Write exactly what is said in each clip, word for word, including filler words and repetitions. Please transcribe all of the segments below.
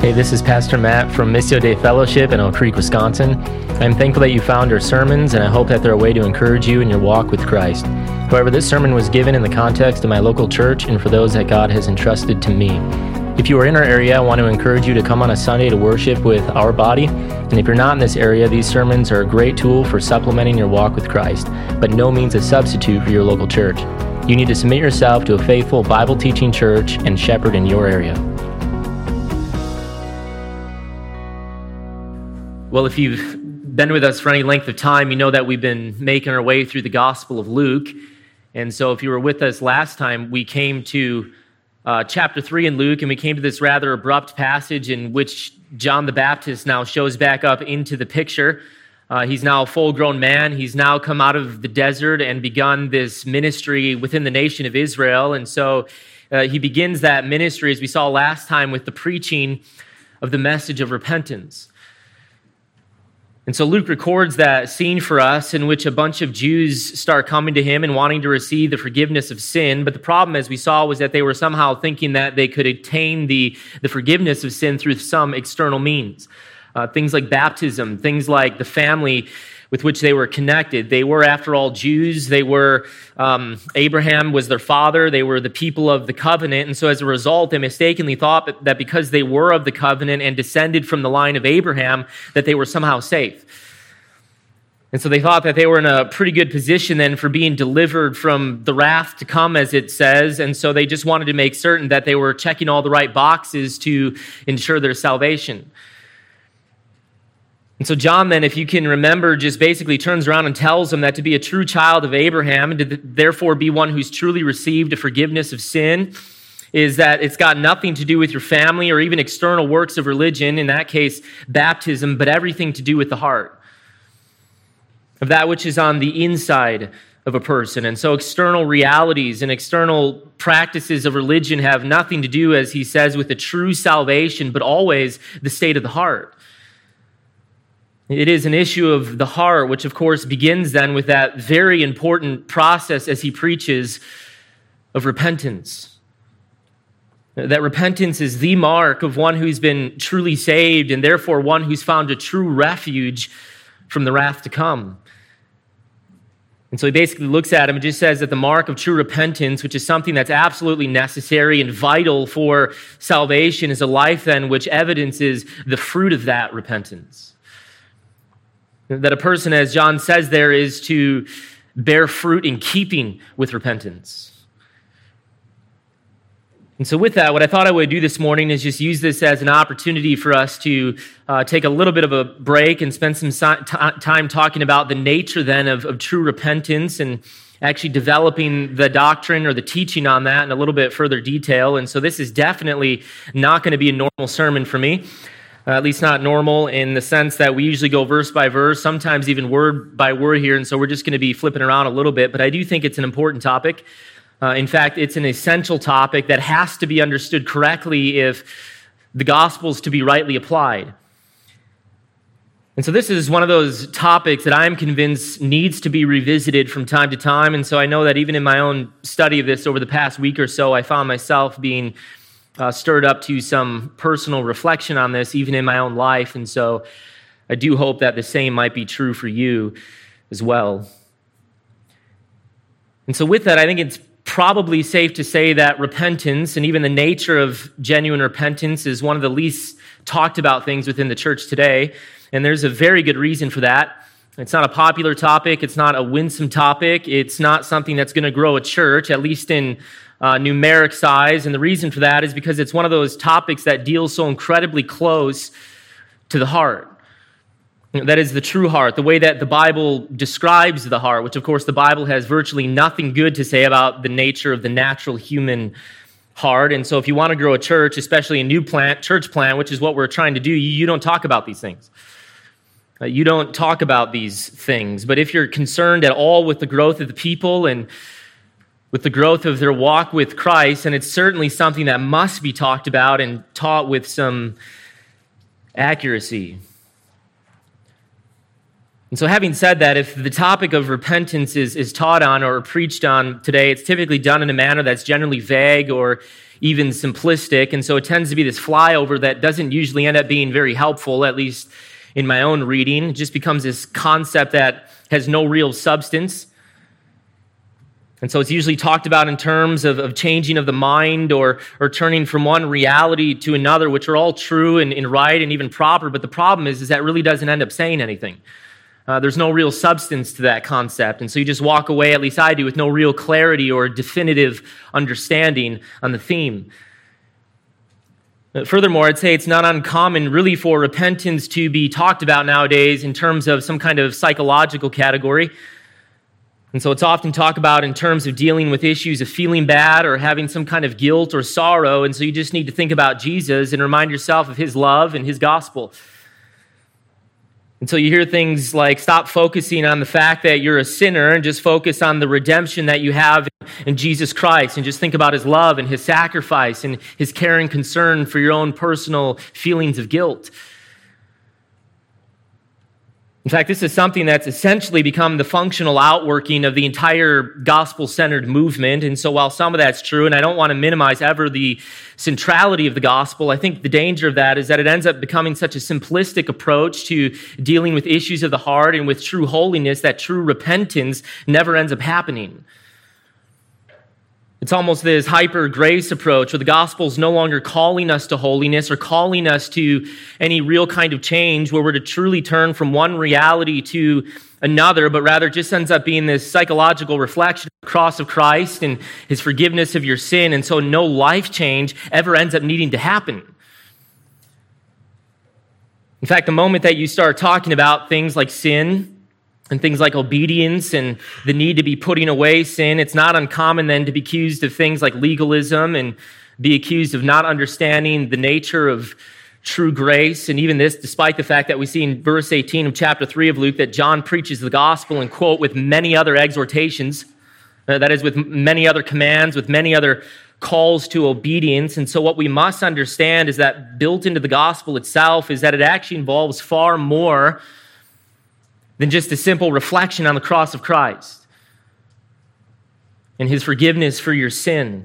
Hey, this is Pastor Matt from Missio Dei Fellowship in Oak Creek, Wisconsin. I'm thankful that you found our sermons, and I hope that they're a way to encourage you in your walk with Christ. However, this sermon was given in the context of my local church and for those that God has entrusted to me. If you are in our area, I want to encourage you to come on a Sunday to worship with our body. And if you're not in this area, these sermons are a great tool for supplementing your walk with Christ, but no means a substitute for your local church. You need to submit yourself to a faithful Bible-teaching church and shepherd in your area. Well, if you've been with us for any length of time, you know that we've been making our way through the Gospel of Luke. And so if you were with us last time, we came to uh, chapter three in Luke, and we came to this rather abrupt passage in which John the Baptist now shows back up into the picture. Uh, he's now a full-grown man. He's now come out of the desert and begun this ministry within the nation of Israel. And so uh, he begins that ministry, as we saw last time, with the preaching of the message of repentance. And so Luke records that scene for us in which a bunch of Jews start coming to him and wanting to receive the forgiveness of sin. But the problem, as we saw, was that they were somehow thinking that they could attain the, the forgiveness of sin through some external means. Uh, things like baptism, things like the family with which they were connected. They were, after all, Jews. They were, um, Abraham was their father. They were the people of the covenant. And so as a result, they mistakenly thought that because they were of the covenant and descended from the line of Abraham, that they were somehow safe. And so they thought that they were in a pretty good position then for being delivered from the wrath to come, as it says. And so they just wanted to make certain that they were checking all the right boxes to ensure their salvation. And so John then, if you can remember, just basically turns around and tells them that to be a true child of Abraham and to therefore be one who's truly received a forgiveness of sin is that it's got nothing to do with your family or even external works of religion, in that case, baptism, but everything to do with the heart, of that which is on the inside of a person. And so external realities and external practices of religion have nothing to do, as he says, with the true salvation, but always the state of the heart. It is an issue of the heart, which of course begins then with that very important process, as he preaches, of repentance. That repentance is the mark of one who's been truly saved and therefore one who's found a true refuge from the wrath to come. And so he basically looks at him and just says that the mark of true repentance, which is something that's absolutely necessary and vital for salvation, is a life then which evidences the fruit of that repentance. That a person, as John says there, is to bear fruit in keeping with repentance. And so with that, what I thought I would do this morning is just use this as an opportunity for us to uh, take a little bit of a break and spend some si- t- time talking about the nature then of, of true repentance and actually developing the doctrine or the teaching on that in a little bit further detail. And so this is definitely not going to be a normal sermon for me. Uh, at least not normal in the sense that we usually go verse by verse, sometimes even word by word here, and so we're just going to be flipping around a little bit, but I do think it's an important topic. Uh, in fact, it's an essential topic that has to be understood correctly if the gospel's to be rightly applied. And so this is one of those topics that I'm convinced needs to be revisited from time to time, and so I know that even in my own study of this over the past week or so, I found myself being Uh, stirred up to some personal reflection on this, even in my own life. And so I do hope that the same might be true for you as well. And so with that, I think it's probably safe to say that repentance and even the nature of genuine repentance is one of the least talked about things within the church today. And there's a very good reason for that. It's not a popular topic. It's not a winsome topic. It's not something that's going to grow a church, at least in Uh, numeric size, and the reason for that is because it's one of those topics that deals so incredibly close to the heart. That is the true heart, the way that the Bible describes the heart, which of course the Bible has virtually nothing good to say about the nature of the natural human heart. And so if you want to grow a church, especially a new plant, church plant, which is what we're trying to do, you, you don't talk about these things. Uh, you don't talk about these things. But if you're concerned at all with the growth of the people and with the growth of their walk with Christ, and it's certainly something that must be talked about and taught with some accuracy. And so having said that, if the topic of repentance is, is taught on or preached on today, it's typically done in a manner that's generally vague or even simplistic. And so it tends to be this flyover that doesn't usually end up being very helpful, at least in my own reading. It just becomes this concept that has no real substance. And so it's usually talked about in terms of, of changing of the mind or, or turning from one reality to another, which are all true and, and right and even proper. But the problem is, is that really doesn't end up saying anything. Uh, there's no real substance to that concept. And so you just walk away, at least I do, with no real clarity or definitive understanding on the theme. Furthermore, I'd say it's not uncommon really for repentance to be talked about nowadays in terms of some kind of psychological category. And so it's often talked about in terms of dealing with issues of feeling bad or having some kind of guilt or sorrow. And so you just need to think about Jesus and remind yourself of his love and his gospel. And so you hear things like stop focusing on the fact that you're a sinner and just focus on the redemption that you have in Jesus Christ, and just think about his love and his sacrifice and his care and concern for your own personal feelings of guilt. In fact, this is something that's essentially become the functional outworking of the entire gospel-centered movement. And so while some of that's true, and I don't want to minimize ever the centrality of the gospel, I think the danger of that is that it ends up becoming such a simplistic approach to dealing with issues of the heart and with true holiness that true repentance never ends up happening. It's almost this hyper-grace approach where the gospel is no longer calling us to holiness or calling us to any real kind of change where we're to truly turn from one reality to another, but rather just ends up being this psychological reflection of the cross of Christ and his forgiveness of your sin, and so no life change ever ends up needing to happen. In fact, the moment that you start talking about things like sin and things like obedience and the need to be putting away sin, it's not uncommon then to be accused of things like legalism and be accused of not understanding the nature of true grace. And even this, despite the fact that we see in verse eighteen of chapter three of Luke that John preaches the gospel and quote with many other exhortations, uh, that is with many other commands, with many other calls to obedience. And so what we must understand is that built into the gospel itself is that it actually involves far more than just a simple reflection on the cross of Christ and his forgiveness for your sin.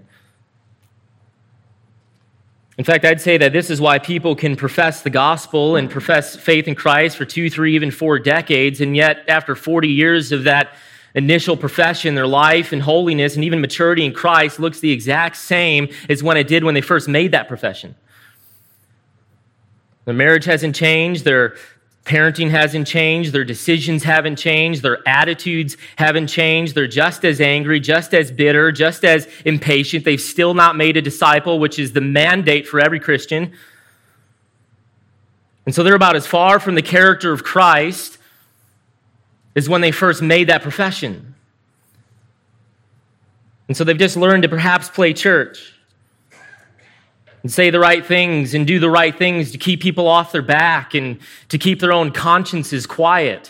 In fact, I'd say that this is why people can profess the gospel and profess faith in Christ for two, three, even four decades, and yet after forty years of that initial profession, their life and holiness and even maturity in Christ looks the exact same as when it did when they first made that profession. Their marriage hasn't changed, their parenting hasn't changed, their decisions haven't changed, their attitudes haven't changed. They're just as angry, just as bitter, just as impatient. They've still not made a disciple, which is the mandate for every Christian. And so they're about as far from the character of Christ as when they first made that profession. And so they've just learned to perhaps play church and say the right things and do the right things to keep people off their back and to keep their own consciences quiet.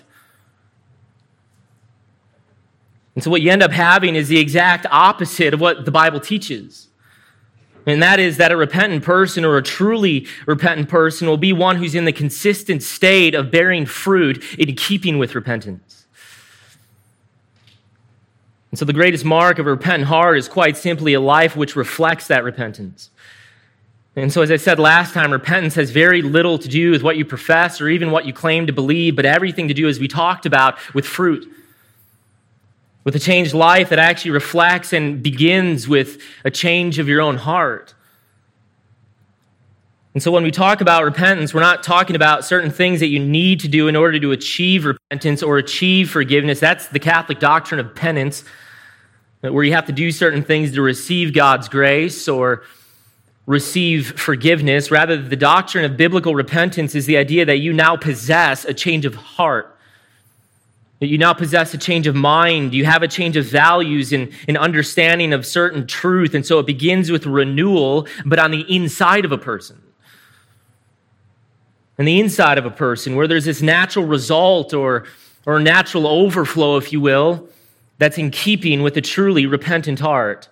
And so what you end up having is the exact opposite of what the Bible teaches. And that is that a repentant person or a truly repentant person will be one who's in the consistent state of bearing fruit in keeping with repentance. And so the greatest mark of a repentant heart is quite simply a life which reflects that repentance. And so as I said last time, repentance has very little to do with what you profess or even what you claim to believe, but everything to do, as we talked about, with fruit. With a changed life that actually reflects and begins with a change of your own heart. And so when we talk about repentance, we're not talking about certain things that you need to do in order to achieve repentance or achieve forgiveness. That's the Catholic doctrine of penance, where you have to do certain things to receive God's grace or receive forgiveness. Rather, the doctrine of biblical repentance is the idea that you now possess a change of heart, that you now possess a change of mind, you have a change of values and an understanding of certain truth, and so it begins with renewal, but on the inside of a person. On the inside of a person, where there's this natural result or, or natural overflow, if you will, that's in keeping with a truly repentant heart.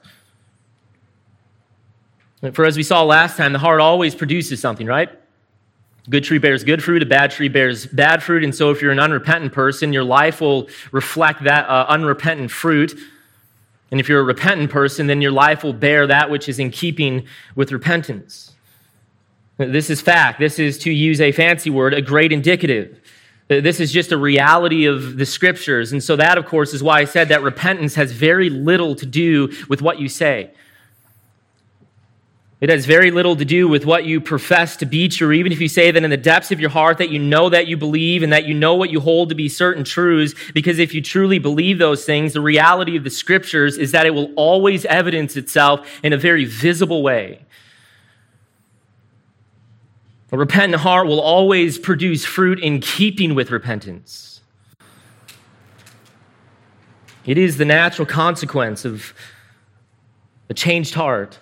For as we saw last time, the heart always produces something, right? A good tree bears good fruit, a bad tree bears bad fruit, and so if you're an unrepentant person, your life will reflect that uh, unrepentant fruit. And if you're a repentant person, then your life will bear that which is in keeping with repentance. This is fact. This is, to use a fancy word, a great indicative. This is just a reality of the Scriptures. And so that, of course, is why I said that repentance has very little to do with what you say. It has very little to do with what you profess to be true, even if you say that in the depths of your heart that you know that you believe and that you know what you hold to be certain truths, because if you truly believe those things, the reality of the Scriptures is that it will always evidence itself in a very visible way. A repentant heart will always produce fruit in keeping with repentance. It is the natural consequence of a changed heart.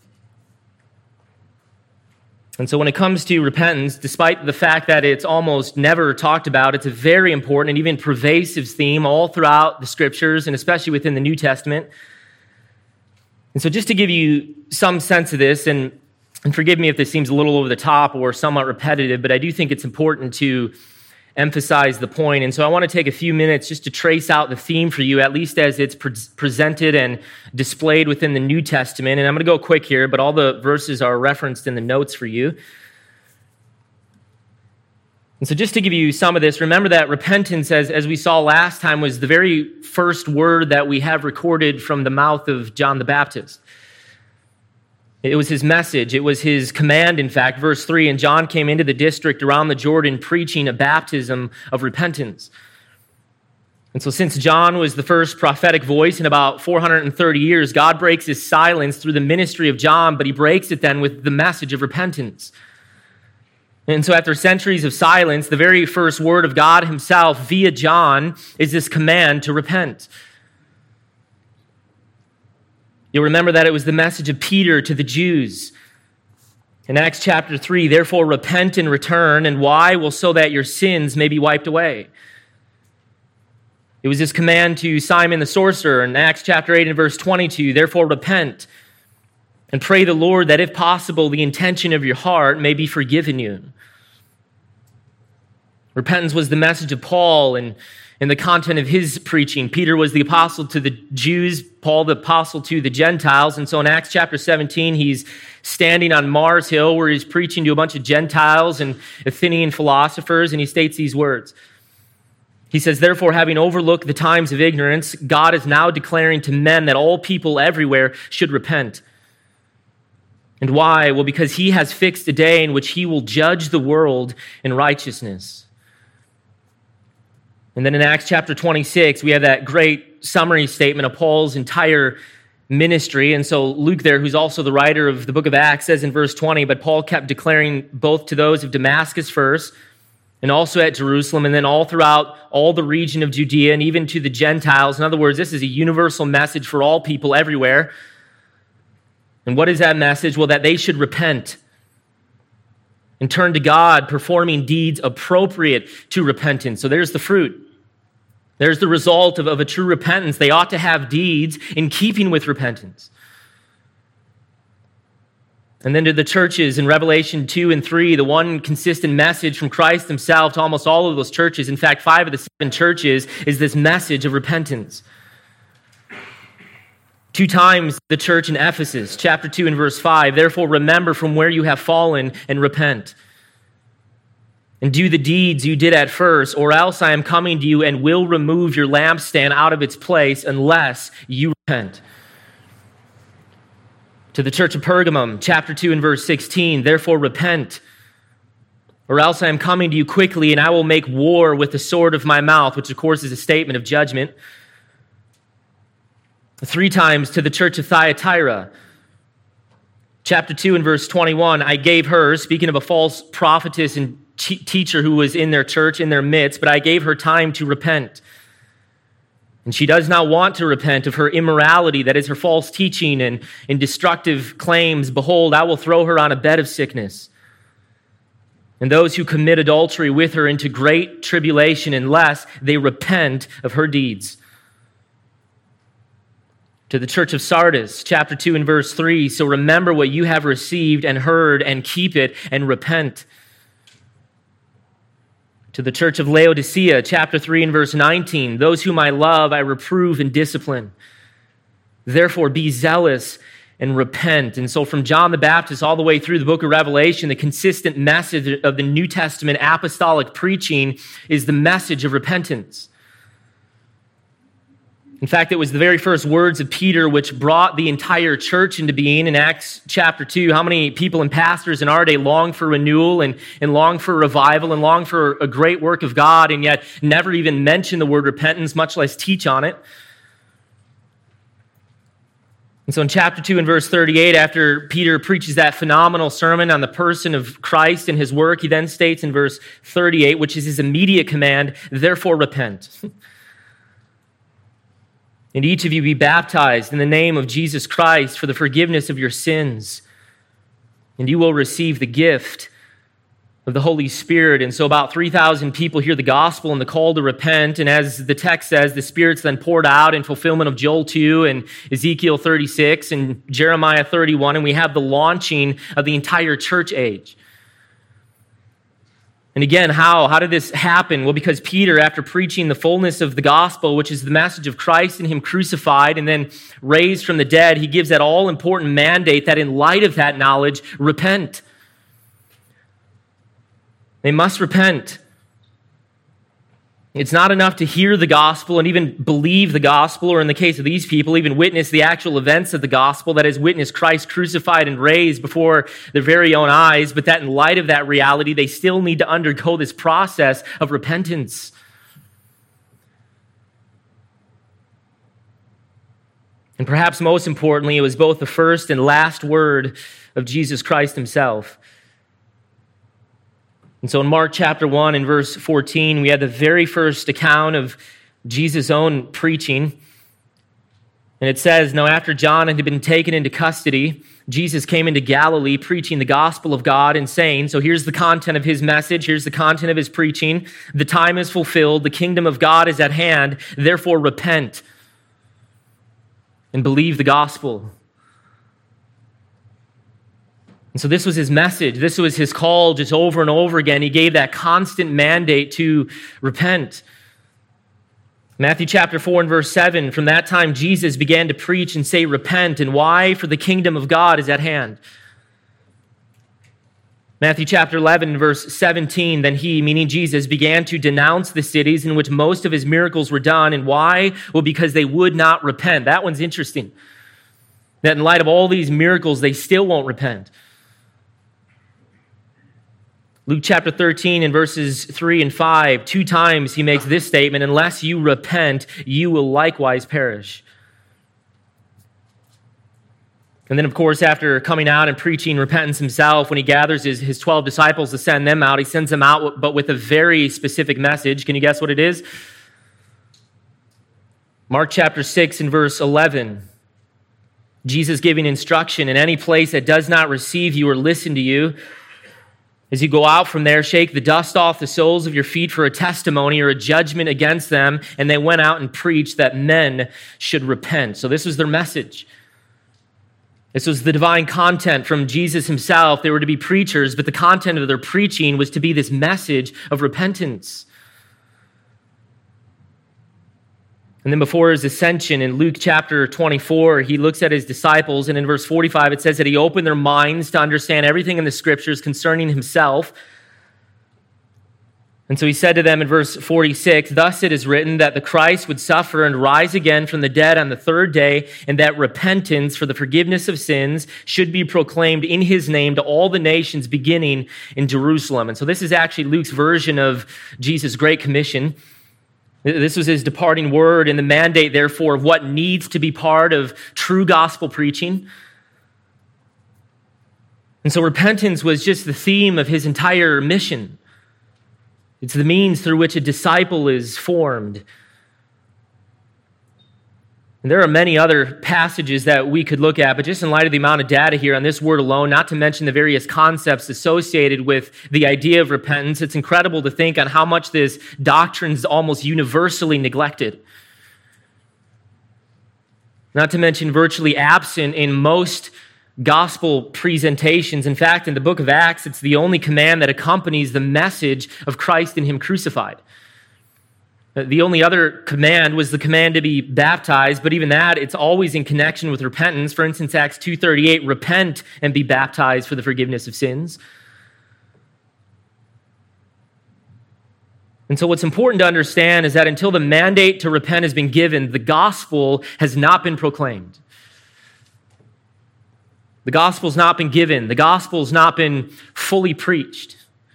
And so when it comes to repentance, despite the fact that it's almost never talked about, it's a very important and even pervasive theme all throughout the Scriptures, and especially within the New Testament. And so just to give you some sense of this, and, and forgive me if this seems a little over the top or somewhat repetitive, but I do think it's important to emphasize the point. And so I want to take a few minutes just to trace out the theme for you, at least as it's pre- presented and displayed within the New Testament. And I'm going to go quick here, but all the verses are referenced in the notes for you. And so just to give you some of this, remember that repentance, as, as we saw last time, was the very first word that we have recorded from the mouth of John the Baptist. It was his message. It was his command, in fact. Verse three, and John came into the district around the Jordan preaching a baptism of repentance. And so since John was the first prophetic voice in about four hundred thirty years, God breaks his silence through the ministry of John, but he breaks it then with the message of repentance. And so after centuries of silence, the very first word of God himself via John is this command to repent. You'll remember that it was the message of Peter to the Jews. In Acts chapter three, therefore repent and return, and why? Well, so that your sins may be wiped away. It was this command to Simon the sorcerer in Acts chapter eight and verse twenty-two, therefore repent and pray the Lord that if possible the intention of your heart may be forgiven you. Repentance was the message of Paul and in the content of his preaching. Peter was the apostle to the Jews, Paul the apostle to the Gentiles. And so in Acts chapter seventeen, he's standing on Mars Hill where he's preaching to a bunch of Gentiles and Athenian philosophers, and he states these words. He says, therefore, having overlooked the times of ignorance, God is now declaring to men that all people everywhere should repent. And why? Well, because he has fixed a day in which he will judge the world in righteousness. And then in Acts chapter twenty-six, we have that great summary statement of Paul's entire ministry. And so Luke there, who's also the writer of the book of Acts, says in verse twenty, but Paul kept declaring both to those of Damascus first, and also at Jerusalem, and then all throughout all the region of Judea, and even to the Gentiles. In other words, this is a universal message for all people everywhere. And what is that message? Well, that they should repent and turn to God, performing deeds appropriate to repentance. So there's the fruit. There's the result of, of a true repentance. They ought to have deeds in keeping with repentance. And then to the churches in Revelation two and three, the one consistent message from Christ himself to almost all of those churches, in fact, five of the seven churches, is this message of repentance. Two times the church in Ephesus, chapter two and verse five, therefore remember from where you have fallen and repent. And do the deeds you did at first, or else I am coming to you and will remove your lampstand out of its place unless you repent. To the church of Pergamum, chapter two and verse sixteen, therefore repent, or else I am coming to you quickly and I will make war with the sword of my mouth, which of course is a statement of judgment. Three times to the church of Thyatira, chapter two and verse twenty-one, I gave her, speaking of a false prophetess and teacher who was in their church, in their midst, but I gave her time to repent. And she does not want to repent of her immorality, that is her false teaching and, and destructive claims. Behold, I will throw her on a bed of sickness, and those who commit adultery with her into great tribulation, unless they repent of her deeds. To the church of Sardis, chapter two and verse three, so remember what you have received and heard, and keep it, and repent. To the church of Laodicea, chapter three and verse nineteen, those whom I love, I reprove and discipline. Therefore, be zealous and repent. And so from John the Baptist all the way through the book of Revelation, the consistent message of the New Testament apostolic preaching is the message of repentance. In fact, it was the very first words of Peter which brought the entire church into being in Acts chapter two. How many people and pastors in our day long for renewal and, and long for revival and long for a great work of God and yet never even mention the word repentance, much less teach on it? And so in chapter two and verse thirty-eight, after Peter preaches that phenomenal sermon on the person of Christ and his work, he then states in verse thirty-eight, which is his immediate command, therefore repent. And each of you be baptized in the name of Jesus Christ for the forgiveness of your sins, and you will receive the gift of the Holy Spirit. And so about three thousand people hear the gospel and the call to repent. And as the text says, the Spirit's then poured out in fulfillment of Joel two and Ezekiel thirty-six and Jeremiah thirty-one. And we have the launching of the entire church age. And again, how? How did this happen? Well, because Peter, after preaching the fullness of the gospel, which is the message of Christ and him crucified and then raised from the dead, he gives that all-important mandate that in light of that knowledge, repent. They must repent. It's not enough to hear the gospel and even believe the gospel, or in the case of these people, even witness the actual events of the gospel, that is, witness Christ crucified and raised before their very own eyes, but that in light of that reality, they still need to undergo this process of repentance. And perhaps most importantly, it was both the first and last word of Jesus Christ himself. And so in Mark chapter one and verse fourteen, we had the very first account of Jesus' own preaching. And it says, now after John had been taken into custody, Jesus came into Galilee preaching the gospel of God and saying, so here's the content of his message, here's the content of his preaching. The time is fulfilled, the kingdom of God is at hand, therefore repent and believe the gospel. And so this was his message. This was his call just over and over again. He gave that constant mandate to repent. Matthew chapter four and verse seven, from that time Jesus began to preach and say, repent. And why? For the kingdom of God is at hand. Matthew chapter eleven, verse seventeen, then he, meaning Jesus, began to denounce the cities in which most of his miracles were done. And why? Well, because they would not repent. That one's interesting. That in light of all these miracles, they still won't repent. Luke chapter thirteen and verses three and five, two times he makes this statement, unless you repent, you will likewise perish. And then, of course, after coming out and preaching repentance himself, when he gathers his, his twelve disciples to send them out, he sends them out, but with a very specific message. Can you guess what it is? Mark chapter six and verse eleven. Jesus giving instruction, in any place that does not receive you or listen to you, as you go out from there, shake the dust off the soles of your feet for a testimony or a judgment against them. And they went out and preached that men should repent. So this was their message. This was the divine content from Jesus himself. They were to be preachers, but the content of their preaching was to be this message of repentance. And then before his ascension in Luke chapter twenty-four, he looks at his disciples, and in verse forty-five, it says that he opened their minds to understand everything in the scriptures concerning himself. And so he said to them in verse forty-six, thus it is written that the Christ would suffer and rise again from the dead on the third day, and that repentance for the forgiveness of sins should be proclaimed in his name to all the nations, beginning in Jerusalem. And so this is actually Luke's version of Jesus' Great Commission. This was his departing word and the mandate, therefore, of what needs to be part of true gospel preaching. And so repentance was just the theme of his entire mission. It's the means through which a disciple is formed. And there are many other passages that we could look at, but just in light of the amount of data here on this word alone, not to mention the various concepts associated with the idea of repentance, it's incredible to think on how much this doctrine is almost universally neglected. Not to mention virtually absent in most gospel presentations. In fact, in the book of Acts, it's the only command that accompanies the message of Christ and him crucified. The only other command was the command to be baptized, but even that, it's always in connection with repentance. For instance, Acts two thirty-eight, repent and be baptized for the forgiveness of sins. And so what's important to understand is that until the mandate to repent has been given, the gospel has not been proclaimed. The gospel's not been given. The gospel's not been fully preached.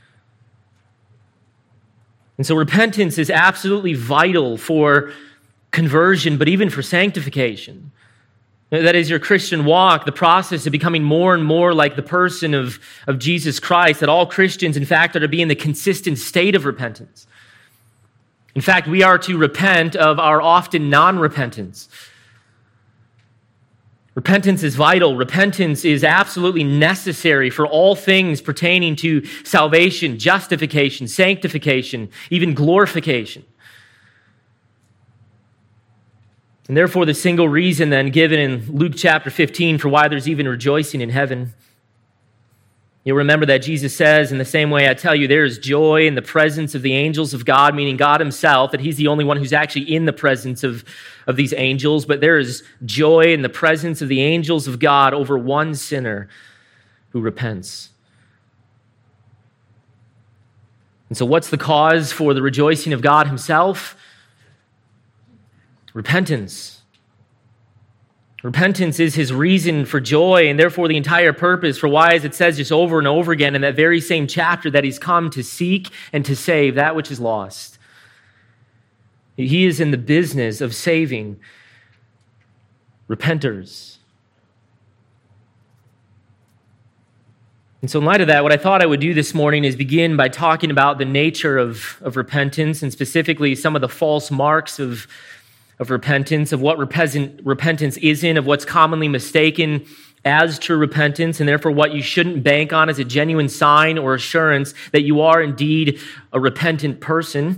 And so repentance is absolutely vital for conversion, but even for sanctification. That is your Christian walk, the process of becoming more and more like the person of, of Jesus Christ, that all Christians, in fact, are to be in the consistent state of repentance. In fact, we are to repent of our often non-repentance. Repentance is vital. Repentance is absolutely necessary for all things pertaining to salvation, justification, sanctification, even glorification. And therefore, the single reason then given in Luke chapter fifteen for why there's even rejoicing in heaven, you'll remember that Jesus says, in the same way I tell you, there is joy in the presence of the angels of God, meaning God himself, that he's the only one who's actually in the presence of, of these angels, but there is joy in the presence of the angels of God over one sinner who repents. And so what's the cause for the rejoicing of God himself? Repentance. Repentance is his reason for joy, and therefore the entire purpose for why, as it says just over and over again in that very same chapter, that he's come to seek and to save that which is lost. He is in the business of saving repenters. And so in light of that, what I thought I would do this morning is begin by talking about the nature of, of repentance, and specifically some of the false marks of of repentance, of what repentance isn't, of what's commonly mistaken as true repentance, and therefore what you shouldn't bank on as a genuine sign or assurance that you are indeed a repentant person.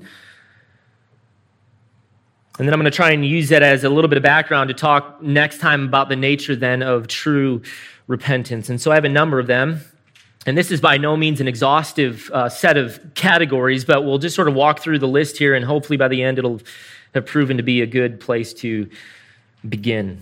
And then I'm going to try and use that as a little bit of background to talk next time about the nature then of true repentance. And so I have a number of them. And this is by no means an exhaustive uh, set of categories, but we'll just sort of walk through the list here, and hopefully by the end it'll have proven to be a good place to begin.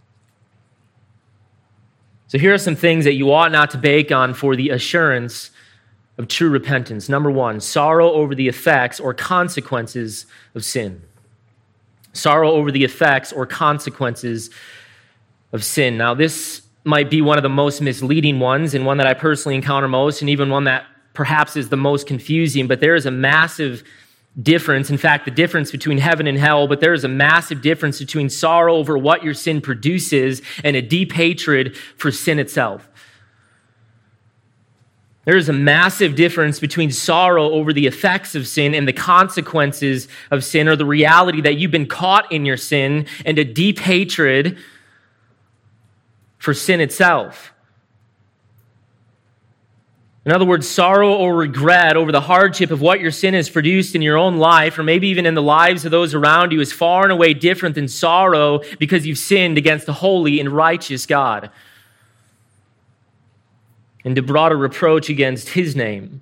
So here are some things that you ought not to bake on for the assurance of true repentance. Number one, sorrow over the effects or consequences of sin. Sorrow over the effects or consequences of sin. Now, this might be one of the most misleading ones, and one that I personally encounter most, and even one that perhaps is the most confusing, but there is a massive difference, in fact, the difference between heaven and hell, but there is a massive difference between sorrow over what your sin produces and a deep hatred for sin itself. There is a massive difference between sorrow over the effects of sin and the consequences of sin, or the reality that you've been caught in your sin, and a deep hatred for sin itself. In other words, sorrow or regret over the hardship of what your sin has produced in your own life, or maybe even in the lives of those around you, is far and away different than sorrow because you've sinned against the holy and righteous God, and to brought a reproach against his name.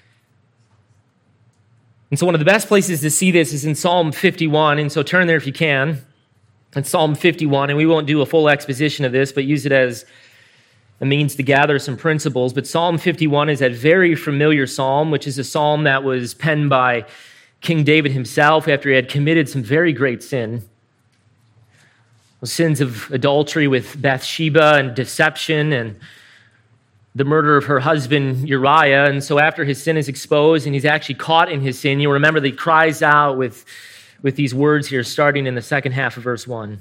And so one of the best places to see this is in Psalm fifty-one, and so turn there if you can. It's Psalm fifty-one, and we won't do a full exposition of this, but use it as a means to gather some principles. But Psalm fifty-one is that very familiar psalm, which is a psalm that was penned by King David himself after he had committed some very great sin. Sins of adultery with Bathsheba and deception and the murder of her husband Uriah. And so after his sin is exposed and he's actually caught in his sin, you'll remember that he cries out with, with these words here, starting in the second half of verse one.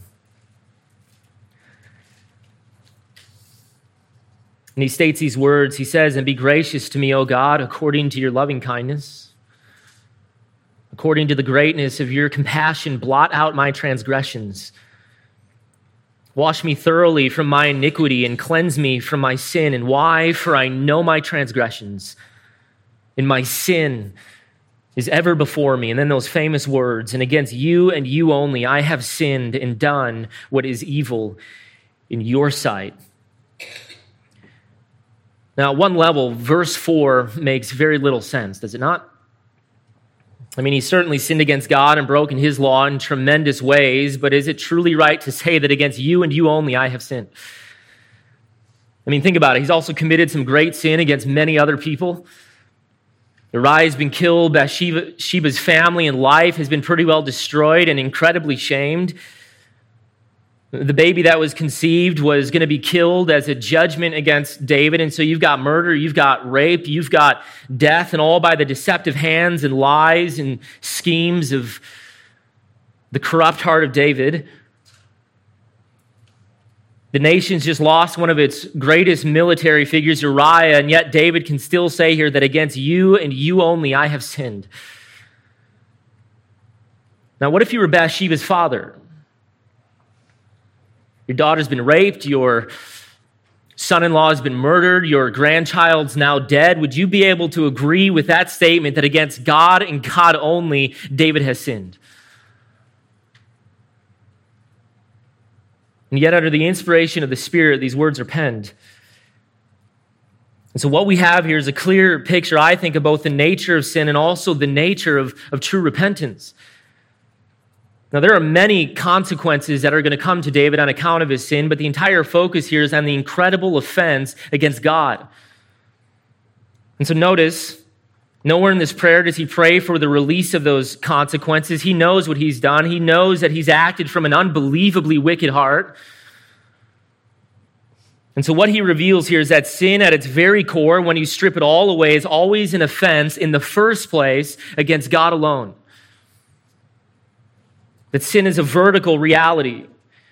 And he states these words. He says, "And be gracious to me, O God, according to your loving kindness. According to the greatness of your compassion, blot out my transgressions. Wash me thoroughly from my iniquity and cleanse me from my sin. And why? For I know my transgressions, and my sin is ever before me." And then those famous words, "And against you and you only I have sinned and done what is evil in your sight." Now, at one level, verse four makes very little sense, does it not? I mean, he certainly sinned against God and broken his law in tremendous ways, but is it truly right to say that against you and you only I have sinned? I mean, think about it. He's also committed some great sin against many other people. Uriah has been killed. Bathsheba's family and life has been pretty well destroyed and incredibly shamed. The baby that was conceived was going to be killed as a judgment against David. And so you've got murder, you've got rape, you've got death, and all by the deceptive hands and lies and schemes of the corrupt heart of David. The nation's just lost one of its greatest military figures, Uriah, and yet David can still say here that against you and you only I have sinned. Now, what if you were Bathsheba's father? Your daughter's been raped, your son-in-law has been murdered, your grandchild's now dead. Would you be able to agree with that statement that against God and God only, David has sinned? And yet, under the inspiration of the Spirit, these words are penned. And so what we have here is a clear picture, I think, of both the nature of sin and also the nature of, of true repentance. Now, there are many consequences that are going to come to David on account of his sin, but the entire focus here is on the incredible offense against God. And so notice, nowhere in this prayer does he pray for the release of those consequences. He knows what he's done. He knows that he's acted from an unbelievably wicked heart. And so what he reveals here is that sin at its very core, when you strip it all away, is always an offense in the first place against God alone. That sin is a vertical reality.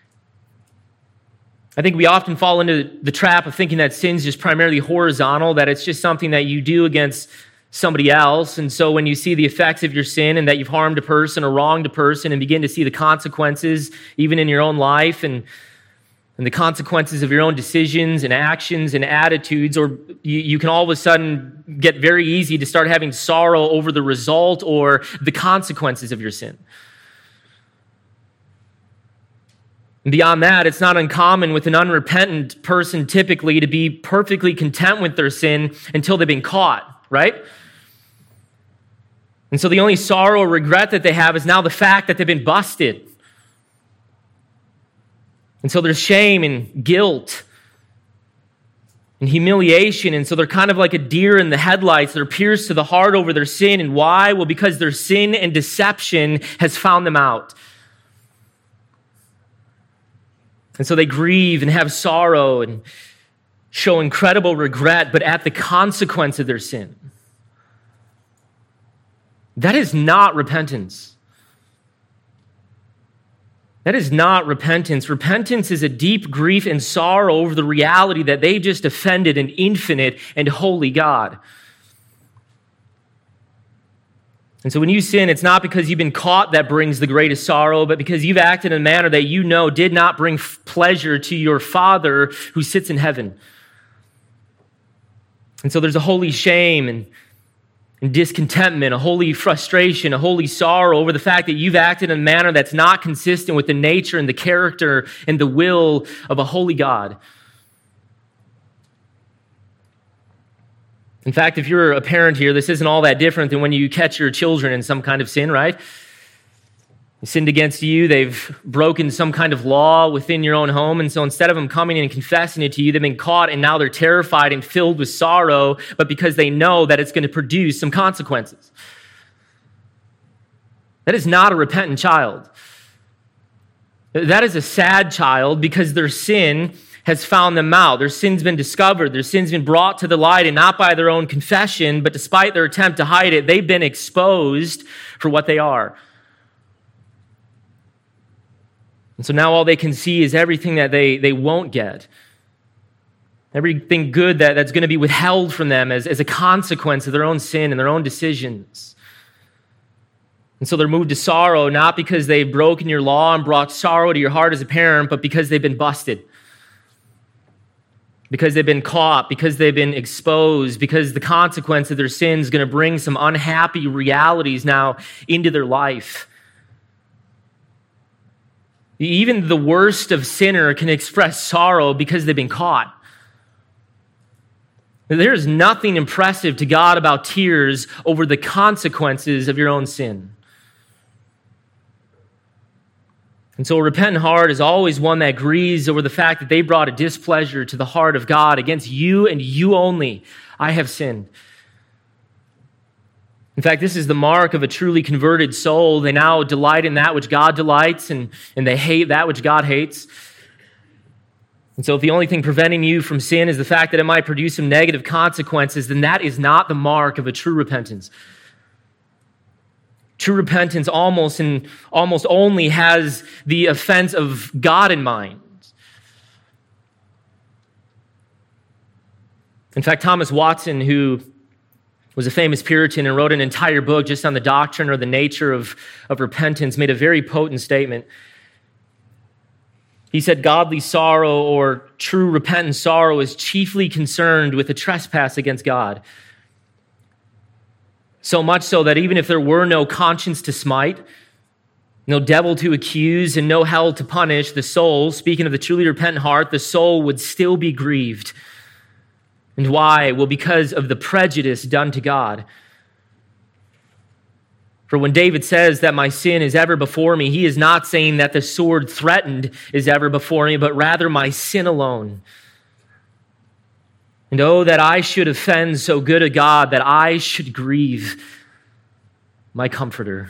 I think we often fall into the trap of thinking that sin's just primarily horizontal, that it's just something that you do against somebody else. And so when you see the effects of your sin and that you've harmed a person or wronged a person and begin to see the consequences even in your own life and, and the consequences of your own decisions and actions and attitudes, or you, you can all of a sudden get very easy to start having sorrow over the result or the consequences of your sin. And beyond that, it's not uncommon with an unrepentant person typically to be perfectly content with their sin until they've been caught, right? And so the only sorrow or regret that they have is now the fact that they've been busted. And so there's shame and guilt and humiliation. And so they're kind of like a deer in the headlights. They're pierced to the heart over their sin. And why? Well, because their sin and deception has found them out. And so they grieve and have sorrow and show incredible regret, but at the consequence of their sin. That is not repentance. That is not repentance. Repentance is a deep grief and sorrow over the reality that they just offended an infinite and holy God. And so when you sin, it's not because you've been caught that brings the greatest sorrow, but because you've acted in a manner that you know did not bring f- pleasure to your Father who sits in heaven. And so there's a holy shame and, and discontentment, a holy frustration, a holy sorrow over the fact that you've acted in a manner that's not consistent with the nature and the character and the will of a holy God. In fact, if you're a parent here, this isn't all that different than when you catch your children in some kind of sin, right? They sinned against you, they've broken some kind of law within your own home, and so instead of them coming and confessing it to you, they've been caught, and now they're terrified and filled with sorrow, but because they know that it's going to produce some consequences. That is not a repentant child. That is a sad child because their sin has found them out. Their sin's been discovered. Their sin's been brought to the light, and not by their own confession, but despite their attempt to hide it, they've been exposed for what they are. And so now all they can see is everything that they, they won't get. Everything good that, that's going to be withheld from them as, as a consequence of their own sin and their own decisions. And so they're moved to sorrow, not because they've broken your law and brought sorrow to your heart as a parent, but because they've been busted. Because they've been caught, because they've been exposed, because the consequence of their sin is going to bring some unhappy realities now into their life. Even the worst of sinner can express sorrow because they've been caught. There is nothing impressive to God about tears over the consequences of your own sin. And so a repentant heart is always one that grieves over the fact that they brought a displeasure to the heart of God. Against you and you only, I have sinned. In fact, this is the mark of a truly converted soul. They now delight in that which God delights, and, and they hate that which God hates. And so if the only thing preventing you from sin is the fact that it might produce some negative consequences, then that is not the mark of a true repentance. True repentance almost and almost only has the offense of God in mind. In fact, Thomas Watson, who was a famous Puritan and wrote an entire book just on the doctrine or the nature of, of repentance, made a very potent statement. He said, godly sorrow or true repentant sorrow is chiefly concerned with a trespass against God. So much so that even if there were no conscience to smite, no devil to accuse, and no hell to punish, the soul, speaking of the truly repentant heart, the soul would still be grieved. And why? Well, because of the prejudice done to God. For when David says that my sin is ever before me, he is not saying that the sword threatened is ever before me, but rather my sin alone. And oh, that I should offend so good a God, that I should grieve my comforter.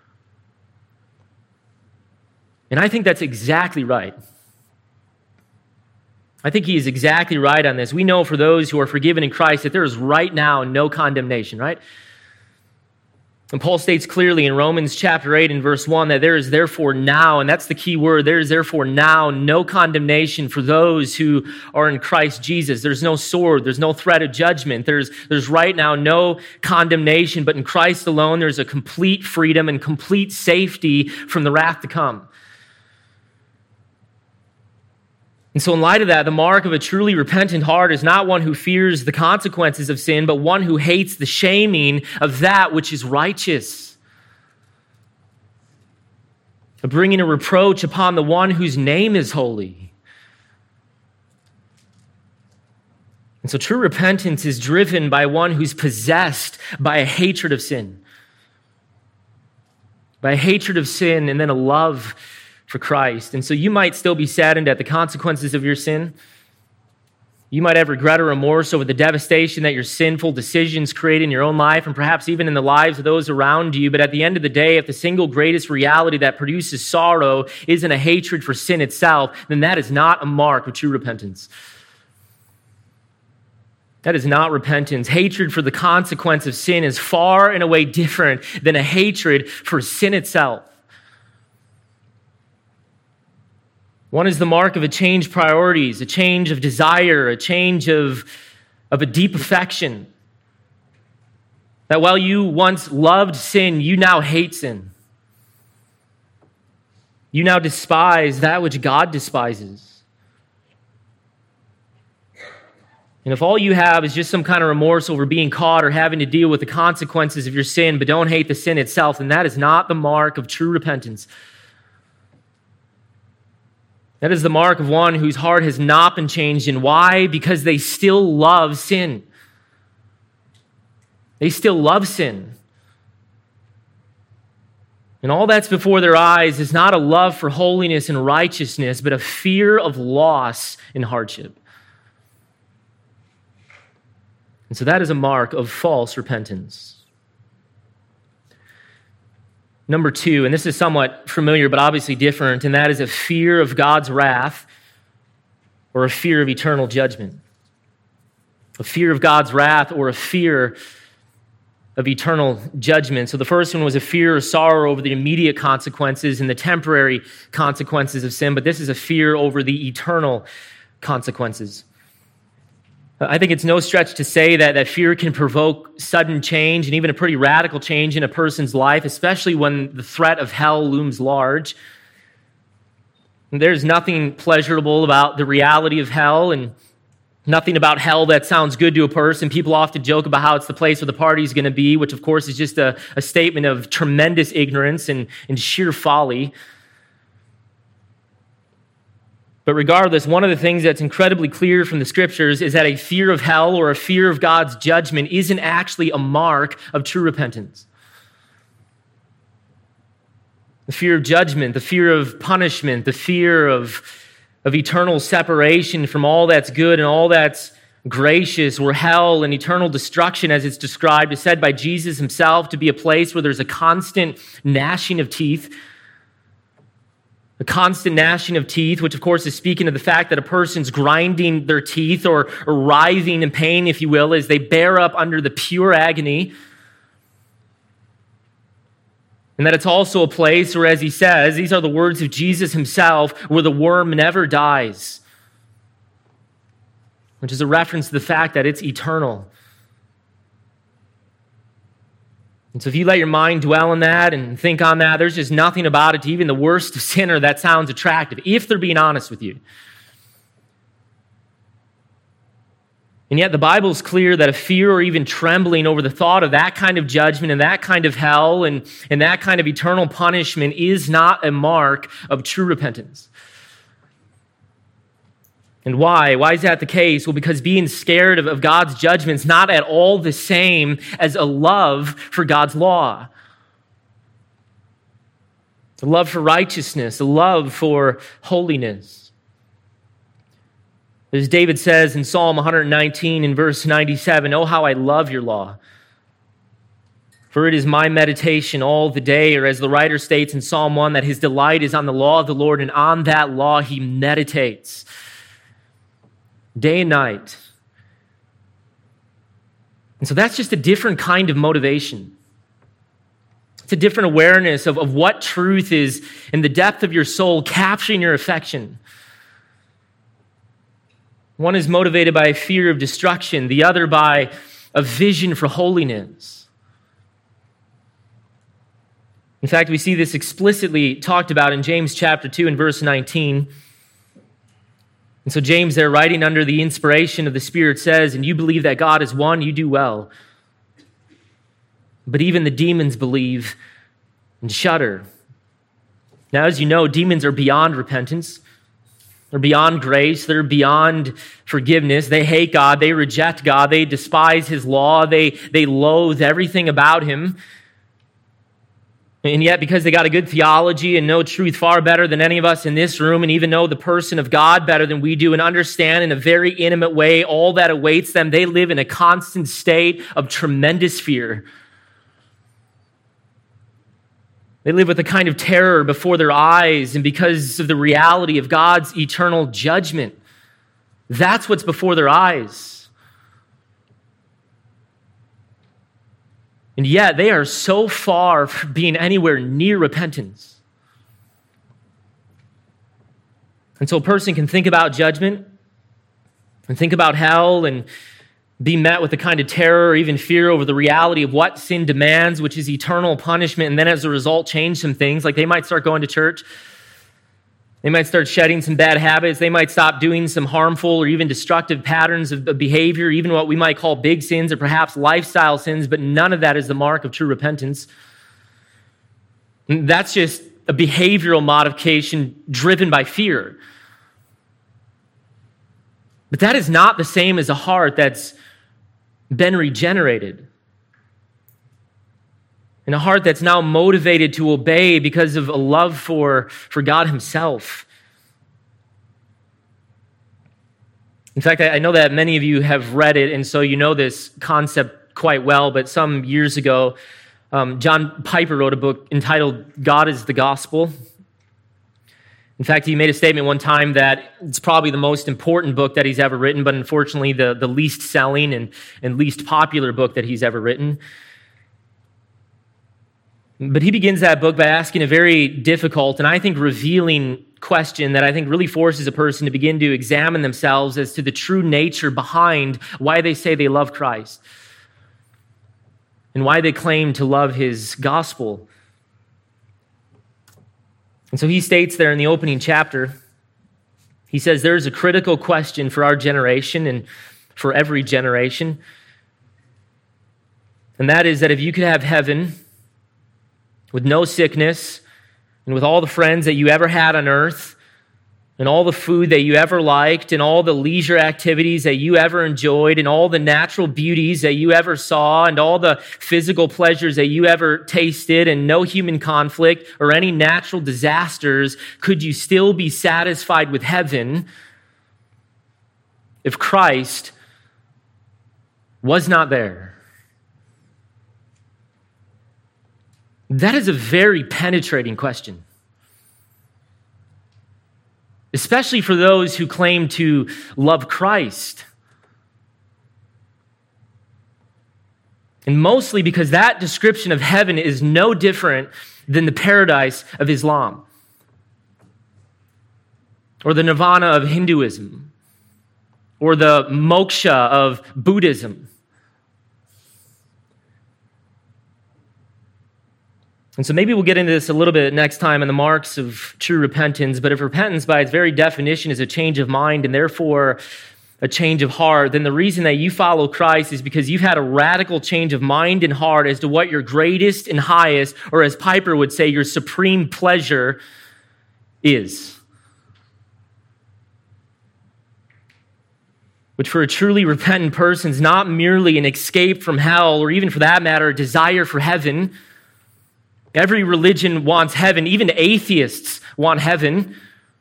And I think that's exactly right. I think he is exactly right on this. We know for those who are forgiven in Christ that there is right now no condemnation, right? And Paul states clearly in Romans chapter eight and verse one that there is therefore now, and that's the key word, there is therefore now no condemnation for those who are in Christ Jesus. There's no sword, there's no threat of judgment. There's, there's right now no condemnation, but in Christ alone there's a complete freedom and complete safety from the wrath to come. And so in light of that, the mark of a truly repentant heart is not one who fears the consequences of sin, but one who hates the shaming of that which is righteous. Of bringing a reproach upon the one whose name is holy. And so true repentance is driven by one who's possessed by a hatred of sin. By a hatred of sin and then a love for Christ. And so you might still be saddened at the consequences of your sin. You might have regret or remorse over the devastation that your sinful decisions create in your own life and perhaps even in the lives of those around you. But at the end of the day, if the single greatest reality that produces sorrow isn't a hatred for sin itself, then that is not a mark of true repentance. That is not repentance. Hatred for the consequence of sin is far and away different than a hatred for sin itself. One is the mark of a change priorities, a change of desire, a change of, of a deep affection. That while you once loved sin, you now hate sin. You now despise that which God despises. And if all you have is just some kind of remorse over being caught or having to deal with the consequences of your sin, but don't hate the sin itself, then that is not the mark of true repentance. That is the mark of one whose heart has not been changed. And why? Because they still love sin. They still love sin. And all that's before their eyes is not a love for holiness and righteousness, but a fear of loss and hardship. And so that is a mark of false repentance. Number two, and this is somewhat familiar but obviously different, and that is a fear of God's wrath or a fear of eternal judgment. A fear of God's wrath or a fear of eternal judgment. So the first one was a fear or sorrow over the immediate consequences and the temporary consequences of sin, but this is a fear over the eternal consequences. I think it's no stretch to say that, that fear can provoke sudden change and even a pretty radical change in a person's life, especially when the threat of hell looms large. And there's nothing pleasurable about the reality of hell and nothing about hell that sounds good to a person. People often joke about how it's the place where the party's going to be, which of course is just a, a statement of tremendous ignorance and, and sheer folly. But regardless, one of the things that's incredibly clear from the scriptures is that a fear of hell or a fear of God's judgment isn't actually a mark of true repentance. The fear of judgment, the fear of punishment, the fear of, of eternal separation from all that's good and all that's gracious, where hell and eternal destruction, as it's described, is said by Jesus himself to be a place where there's a constant gnashing of teeth. A constant gnashing of teeth, which of course is speaking of the fact that a person's grinding their teeth or, or writhing in pain, if you will, as they bear up under the pure agony. And that it's also a place where, as he says, these are the words of Jesus himself, where the worm never dies, which is a reference to the fact that it's eternal. And so if you let your mind dwell on that and think on that, there's just nothing about it to even the worst sinner that sounds attractive, if they're being honest with you. And yet the Bible is clear that a fear or even trembling over the thought of that kind of judgment and that kind of hell and, and that kind of eternal punishment is not a mark of true repentance. And why? Why is that the case? Well, because being scared of, of God's judgment is not at all the same as a love for God's law. A love for righteousness, a love for holiness. As David says in Psalm one nineteen in verse ninety-seven, "Oh, how I love your law. For it is my meditation all the day," or as the writer states in Psalm one, that his delight is on the law of the Lord, and on that law he meditates day and night. And so that's just a different kind of motivation. It's a different awareness of, of what truth is in the depth of your soul, capturing your affection. One is motivated by a fear of destruction, the other by a vision for holiness. In fact, we see this explicitly talked about in James chapter two and verse nineteen. And so James there, writing under the inspiration of the Spirit, says, "And you believe that God is one, you do well. But even the demons believe and shudder." Now, as you know, demons are beyond repentance. They're beyond grace. They're beyond forgiveness. They hate God. They reject God. They despise his law. They, they loathe everything about him. And yet, because they got a good theology and know truth far better than any of us in this room, and even know the person of God better than we do, and understand in a very intimate way all that awaits them, they live in a constant state of tremendous fear. They live with a kind of terror before their eyes, and because of the reality of God's eternal judgment, that's what's before their eyes. And yet, they are so far from being anywhere near repentance. And so a person can think about judgment and think about hell and be met with a kind of terror or even fear over the reality of what sin demands, which is eternal punishment, and then as a result change some things. Like they might start going to church. They might start shedding some bad habits. They might stop doing some harmful or even destructive patterns of behavior, even what we might call big sins or perhaps lifestyle sins, but none of that is the mark of true repentance. And that's just a behavioral modification driven by fear. But that is not the same as a heart that's been regenerated. And a heart that's now motivated to obey because of a love for, for God himself. In fact, I know that many of you have read it, and so you know this concept quite well, but some years ago, um, John Piper wrote a book entitled God is the Gospel. In fact, he made a statement one time that it's probably the most important book that he's ever written, but unfortunately the, the least selling and, and least popular book that he's ever written. But he begins that book by asking a very difficult and I think revealing question that I think really forces a person to begin to examine themselves as to the true nature behind why they say they love Christ and why they claim to love his gospel. And so he states there in the opening chapter, he says, "There's a critical question for our generation and for every generation. And that is that if you could have heaven with no sickness, and with all the friends that you ever had on earth, and all the food that you ever liked, and all the leisure activities that you ever enjoyed, and all the natural beauties that you ever saw, and all the physical pleasures that you ever tasted, and no human conflict or any natural disasters, could you still be satisfied with heaven if Christ was not there? That is a very penetrating question, especially for those who claim to love Christ. And mostly because that description of heaven is no different than the paradise of Islam or the nirvana of Hinduism or the moksha of Buddhism. And so maybe we'll get into this a little bit next time in the marks of true repentance, but if repentance by its very definition is a change of mind and therefore a change of heart, then the reason that you follow Christ is because you've had a radical change of mind and heart as to what your greatest and highest, or as Piper would say, your supreme pleasure is. Which for a truly repentant person is not merely an escape from hell, or even for that matter, a desire for heaven. Every religion wants heaven. Even atheists want heaven.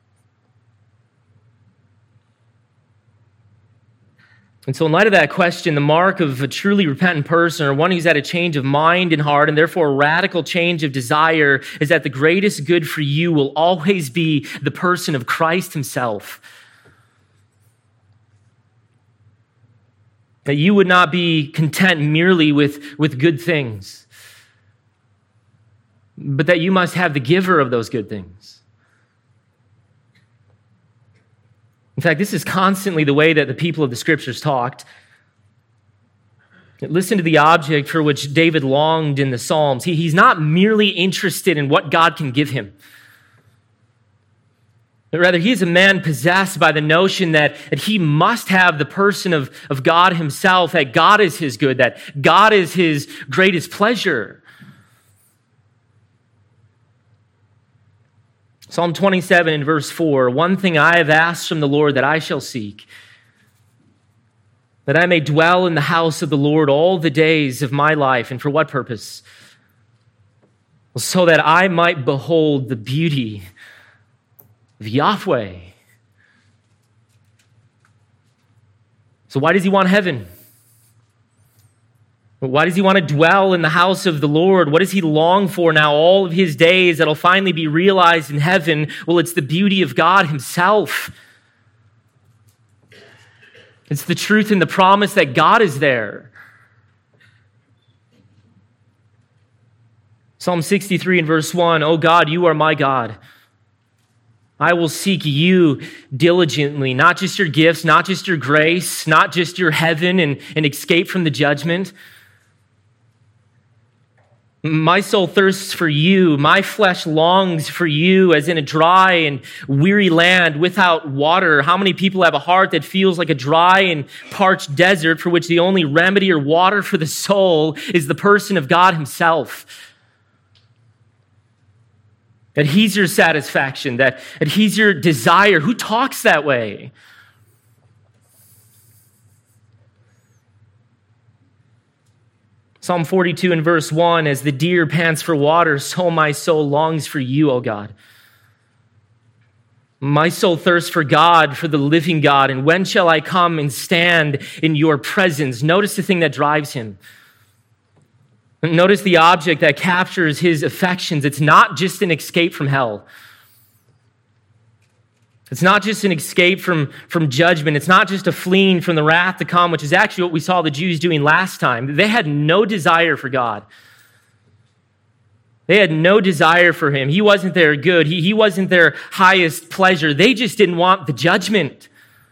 And so in light of that question, the mark of a truly repentant person, or one who's had a change of mind and heart, and therefore a radical change of desire, is that the greatest good for you will always be the person of Christ himself. That you would not be content merely with, with good things, but that you must have the giver of those good things. In fact, this is constantly the way that the people of the Scriptures talked. Listen to the object for which David longed in the Psalms. He, he's not merely interested in what God can give him, but rather he is a man possessed by the notion that, that he must have the person of, of God himself, that God is his good, that God is his greatest pleasure. Psalm twenty-seven in verse four, one thing I have asked from the Lord that I shall seek, that I may dwell in the house of the Lord all the days of my life. And for what purpose? Well, so that I might behold the beauty of Yahweh. So why does he want heaven? Why does he want to dwell in the house of the Lord? What does he long for now all of his days that'll finally be realized in heaven? Well, it's the beauty of God himself. It's the truth and the promise that God is there. Psalm sixty-three and verse one, "O God, you are my God. I will seek you diligently," not just your gifts, not just your grace, not just your heaven and, and escape from the judgment. My soul thirsts for you. My flesh longs for you as in a dry and weary land without water. How many people have a heart that feels like a dry and parched desert for which the only remedy or water for the soul is the person of God himself? That he's your satisfaction, that, that he's your desire. Who talks that way? Psalm forty-two and verse one, "As the deer pants for water, so my soul longs for you, O God. My soul thirsts for God, for the living God. And when shall I come and stand in your presence?" Notice the thing that drives him. Notice the object that captures his affections. It's not just an escape from hell. It's not just an escape from, from judgment. It's not just a fleeing from the wrath to come, which is actually what we saw the Jews doing last time. They had no desire for God. They had no desire for him. He wasn't their good. He, he wasn't their highest pleasure. They just didn't want the judgment.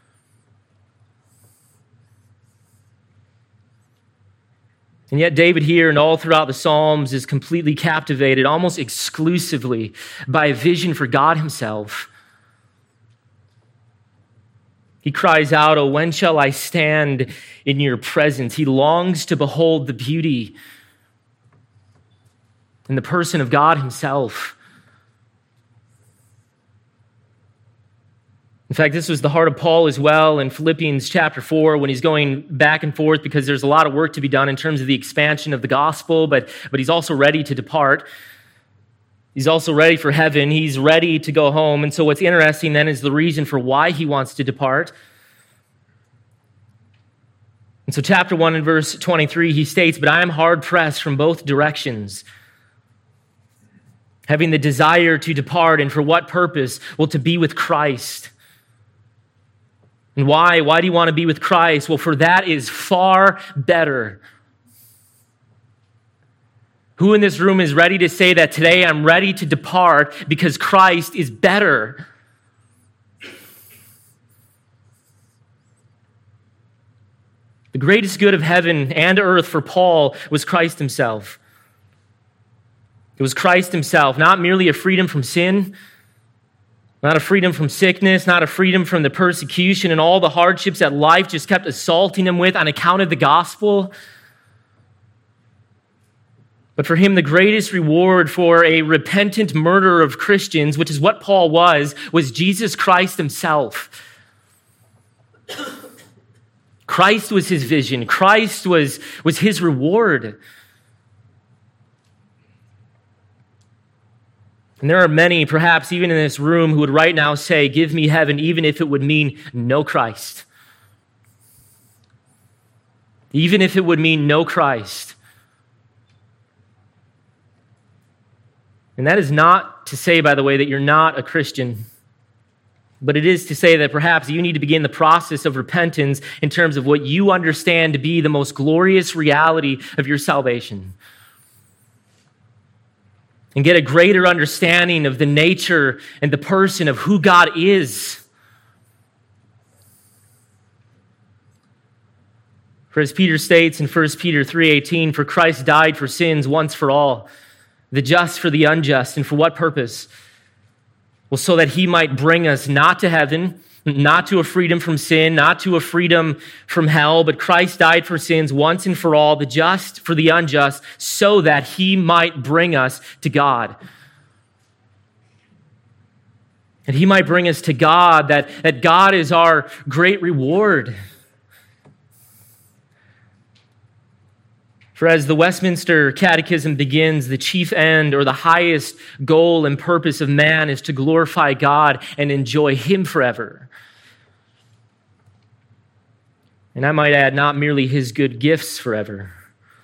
And yet David here and all throughout the Psalms is completely captivated, almost exclusively, by a vision for God himself. He cries out, "Oh, when shall I stand in your presence?" He longs to behold the beauty in the person of God himself. In fact, this was the heart of Paul as well in Philippians chapter four when he's going back and forth because there's a lot of work to be done in terms of the expansion of the gospel, but, but he's also ready to depart. He's also ready for heaven. He's ready to go home. And so what's interesting then is the reason for why he wants to depart. And so chapter one and verse twenty-three, he states, "But I am hard-pressed from both directions, having the desire to depart, and for what purpose? Well, to be with Christ." And why? Why do you want to be with Christ? Well, for that is far better. Who in this room is ready to say that today I'm ready to depart because Christ is better? The greatest good of heaven and earth for Paul was Christ himself. It was Christ himself, not merely a freedom from sin, not a freedom from sickness, not a freedom from the persecution and all the hardships that life just kept assaulting him with on account of the gospel. But for him, the greatest reward for a repentant murderer of Christians, which is what Paul was, was Jesus Christ himself. Christ was his vision. Christ was, was his reward. And there are many, perhaps even in this room, who would right now say, "Give me heaven," even if it would mean no Christ. Even if it would mean no Christ. And that is not to say, by the way, that you're not a Christian, but it is to say that perhaps you need to begin the process of repentance in terms of what you understand to be the most glorious reality of your salvation, and get a greater understanding of the nature and the person of who God is. For as Peter states in First Peter three eighteen, "For Christ died for sins once for all, the just for the unjust." And for what purpose? Well, so that he might bring us not to heaven, not to a freedom from sin, not to a freedom from hell, but Christ died for sins once and for all, the just for the unjust, so that he might bring us to God. And he might bring us to God, that, that God is our great reward. For as the Westminster Catechism begins, the chief end or the highest goal and purpose of man is to glorify God and enjoy him forever. And I might add, not merely his good gifts forever.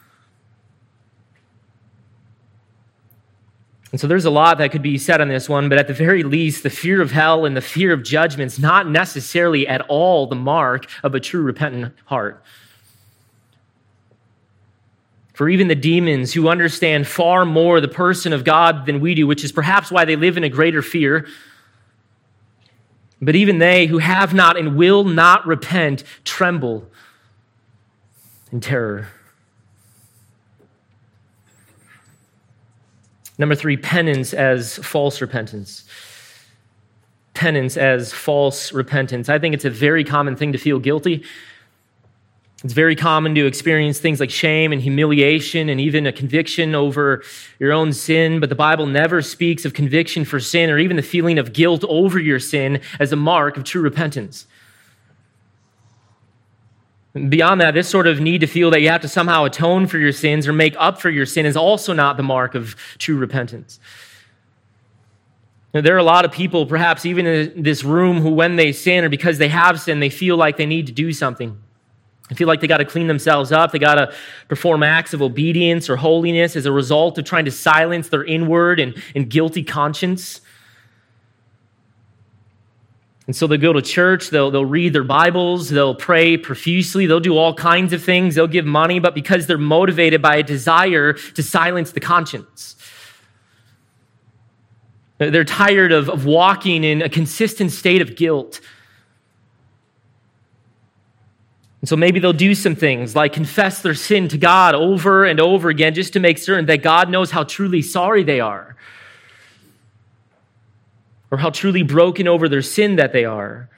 And so there's a lot that could be said on this one, but at the very least, the fear of hell and the fear of judgment is not necessarily at all the mark of a true repentant heart. For even the demons, who understand far more the person of God than we do, which is perhaps why they live in a greater fear, but even they who have not and will not repent tremble in terror. Number three, penance as false repentance. Penance as false repentance. I think it's a very common thing to feel guilty. It's very common to experience things like shame and humiliation and even a conviction over your own sin, but the Bible never speaks of conviction for sin or even the feeling of guilt over your sin as a mark of true repentance. Beyond that, this sort of need to feel that you have to somehow atone for your sins or make up for your sin is also not the mark of true repentance. Now, there are a lot of people, perhaps even in this room, who when they sin or because they have sinned, they feel like they need to do something. They feel like they got to clean themselves up. They got to perform acts of obedience or holiness as a result of trying to silence their inward and, and guilty conscience. And so they'll go to church, they'll, they'll read their Bibles, they'll pray profusely, they'll do all kinds of things, they'll give money, but because they're motivated by a desire to silence the conscience. They're tired of, of walking in a consistent state of guilt. And so maybe they'll do some things like confess their sin to God over and over again just to make certain that God knows how truly sorry they are or how truly broken over their sin that they are.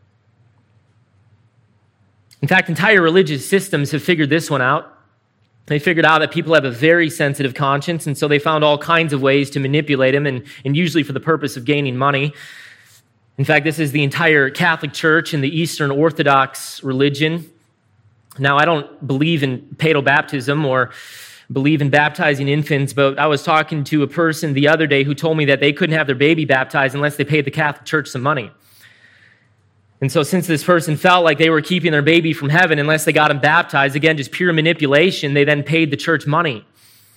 In fact, entire religious systems have figured this one out. They figured out that people have a very sensitive conscience, and so they found all kinds of ways to manipulate them, and, and usually for the purpose of gaining money. In fact, this is the entire Catholic Church and the Eastern Orthodox religion. Now, I don't believe in paedobaptism or believe in baptizing infants, but I was talking to a person the other day who told me that they couldn't have their baby baptized unless they paid the Catholic Church some money. And so since this person felt like they were keeping their baby from heaven unless they got him baptized, again, just pure manipulation, they then paid the church money.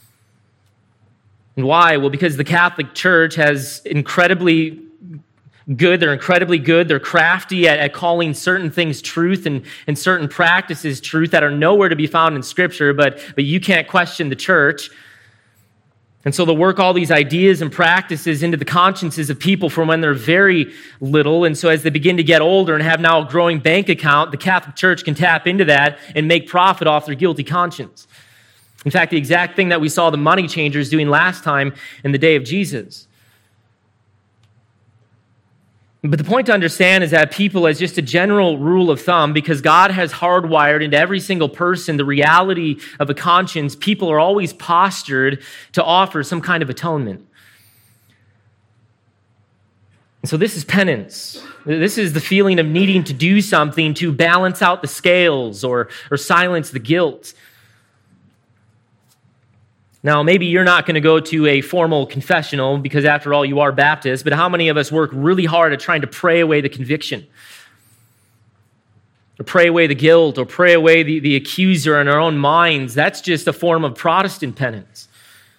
And why? Well, because the Catholic Church has incredibly good, they're incredibly good, they're crafty at, at calling certain things truth and, and certain practices truth that are nowhere to be found in Scripture, but, but you can't question the church. And so they'll work all these ideas and practices into the consciences of people from when they're very little. And so as they begin to get older and have now a growing bank account, the Catholic Church can tap into that and make profit off their guilty conscience. In fact, the exact thing that we saw the money changers doing last time in the day of Jesus. But the point to understand is that people, as just a general rule of thumb, because God has hardwired into every single person the reality of a conscience, people are always postured to offer some kind of atonement. And so this is penance. This is the feeling of needing to do something to balance out the scales or, or silence the guilt. Now, maybe you're not going to go to a formal confessional because, after all, you are Baptist, but how many of us work really hard at trying to pray away the conviction? Or pray away the guilt, or pray away the, the accuser in our own minds? That's just a form of Protestant penance.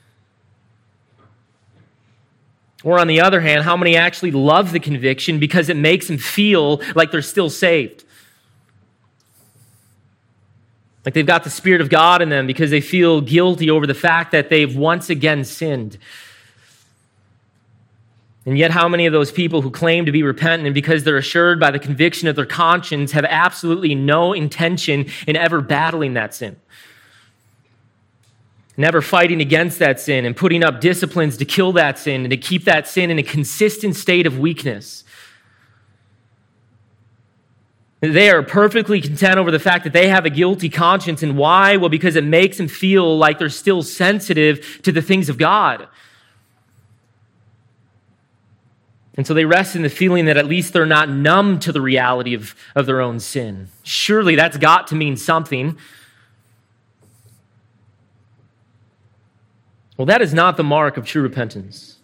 Or on the other hand, how many actually love the conviction because it makes them feel like they're still saved? Like they've got the Spirit of God in them because they feel guilty over the fact that they've once again sinned. And yet how many of those people who claim to be repentant and because they're assured by the conviction of their conscience have absolutely no intention in ever battling that sin? Never fighting against that sin and putting up disciplines to kill that sin and to keep that sin in a consistent state of weakness. They are perfectly content over the fact that they have a guilty conscience. And why? Well, because it makes them feel like they're still sensitive to the things of God. And so they rest in the feeling that at least they're not numb to the reality of, of their own sin. Surely that's got to mean something. Well, that is not the mark of true repentance.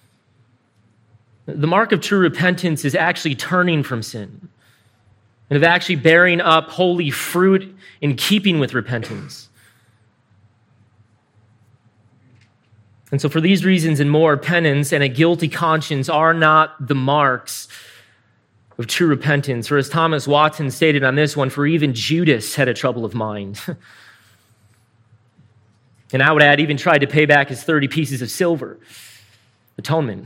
The mark of true repentance is actually turning from sin and of actually bearing up holy fruit in keeping with repentance. And so for these reasons and more, penance and a guilty conscience are not the marks of true repentance. For as Thomas Watson stated on this one, for even Judas had a trouble of mind. And I would add, even tried to pay back his thirty pieces of silver. Atonement.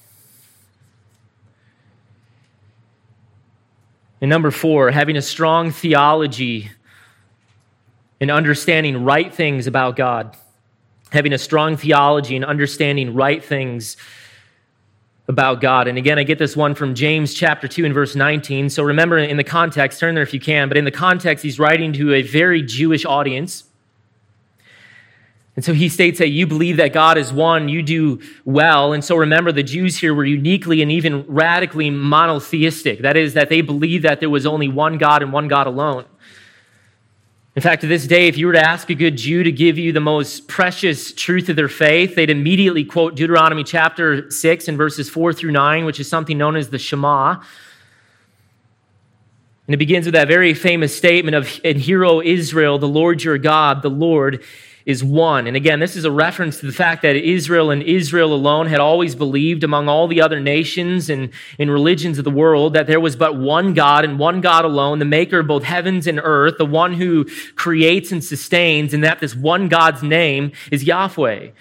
And number four, having a strong theology and understanding right things about God. Having a strong theology and understanding right things about God. And again, I get this one from James chapter two and verse nineteen. So remember in the context, turn there if you can, but in the context, he's writing to a very Jewish audience. And so he states that you believe that God is one, you do well. And so remember, the Jews here were uniquely and even radically monotheistic. That is, that they believed that there was only one God and one God alone. In fact, to this day, if you were to ask a good Jew to give you the most precious truth of their faith, they'd immediately quote Deuteronomy chapter six and verses four through nine, which is something known as the Shema. And it begins with that very famous statement of, "And hear, O Israel, the Lord your God, the Lord is one." And again, this is a reference to the fact that Israel and Israel alone had always believed among all the other nations and, and religions of the world that there was but one God and one God alone, the maker of both heavens and earth, the one who creates and sustains, and that this one God's name is Yahweh.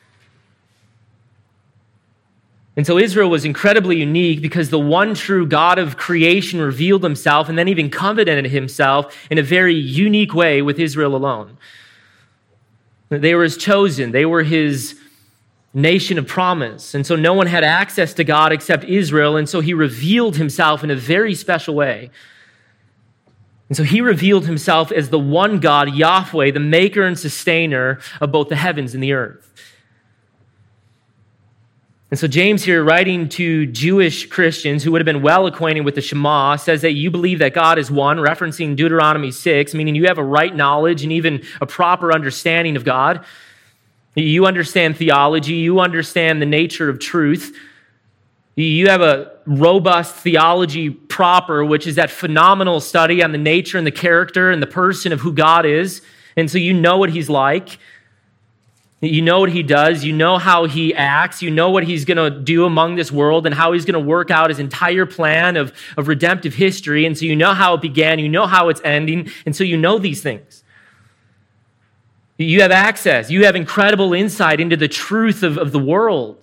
And so Israel was incredibly unique because the one true God of creation revealed himself and then even covenanted himself in a very unique way with Israel alone. They were his chosen. They were his nation of promise. And so no one had access to God except Israel. And so he revealed himself in a very special way. And so he revealed himself as the one God, Yahweh, the maker and sustainer of both the heavens and the earth. And so James here, writing to Jewish Christians who would have been well acquainted with the Shema, says that you believe that God is one, referencing Deuteronomy six, meaning you have a right knowledge and even a proper understanding of God. You understand theology. You understand the nature of truth. You have a robust theology proper, which is that phenomenal study on the nature and the character and the person of who God is. And so you know what he's like. You know what he does. You know how he acts. You know what he's going to do among this world and how he's going to work out his entire plan of, of redemptive history. And so you know how it began. You know how it's ending. And so you know these things. You have access. You have incredible insight into the truth of, of the world.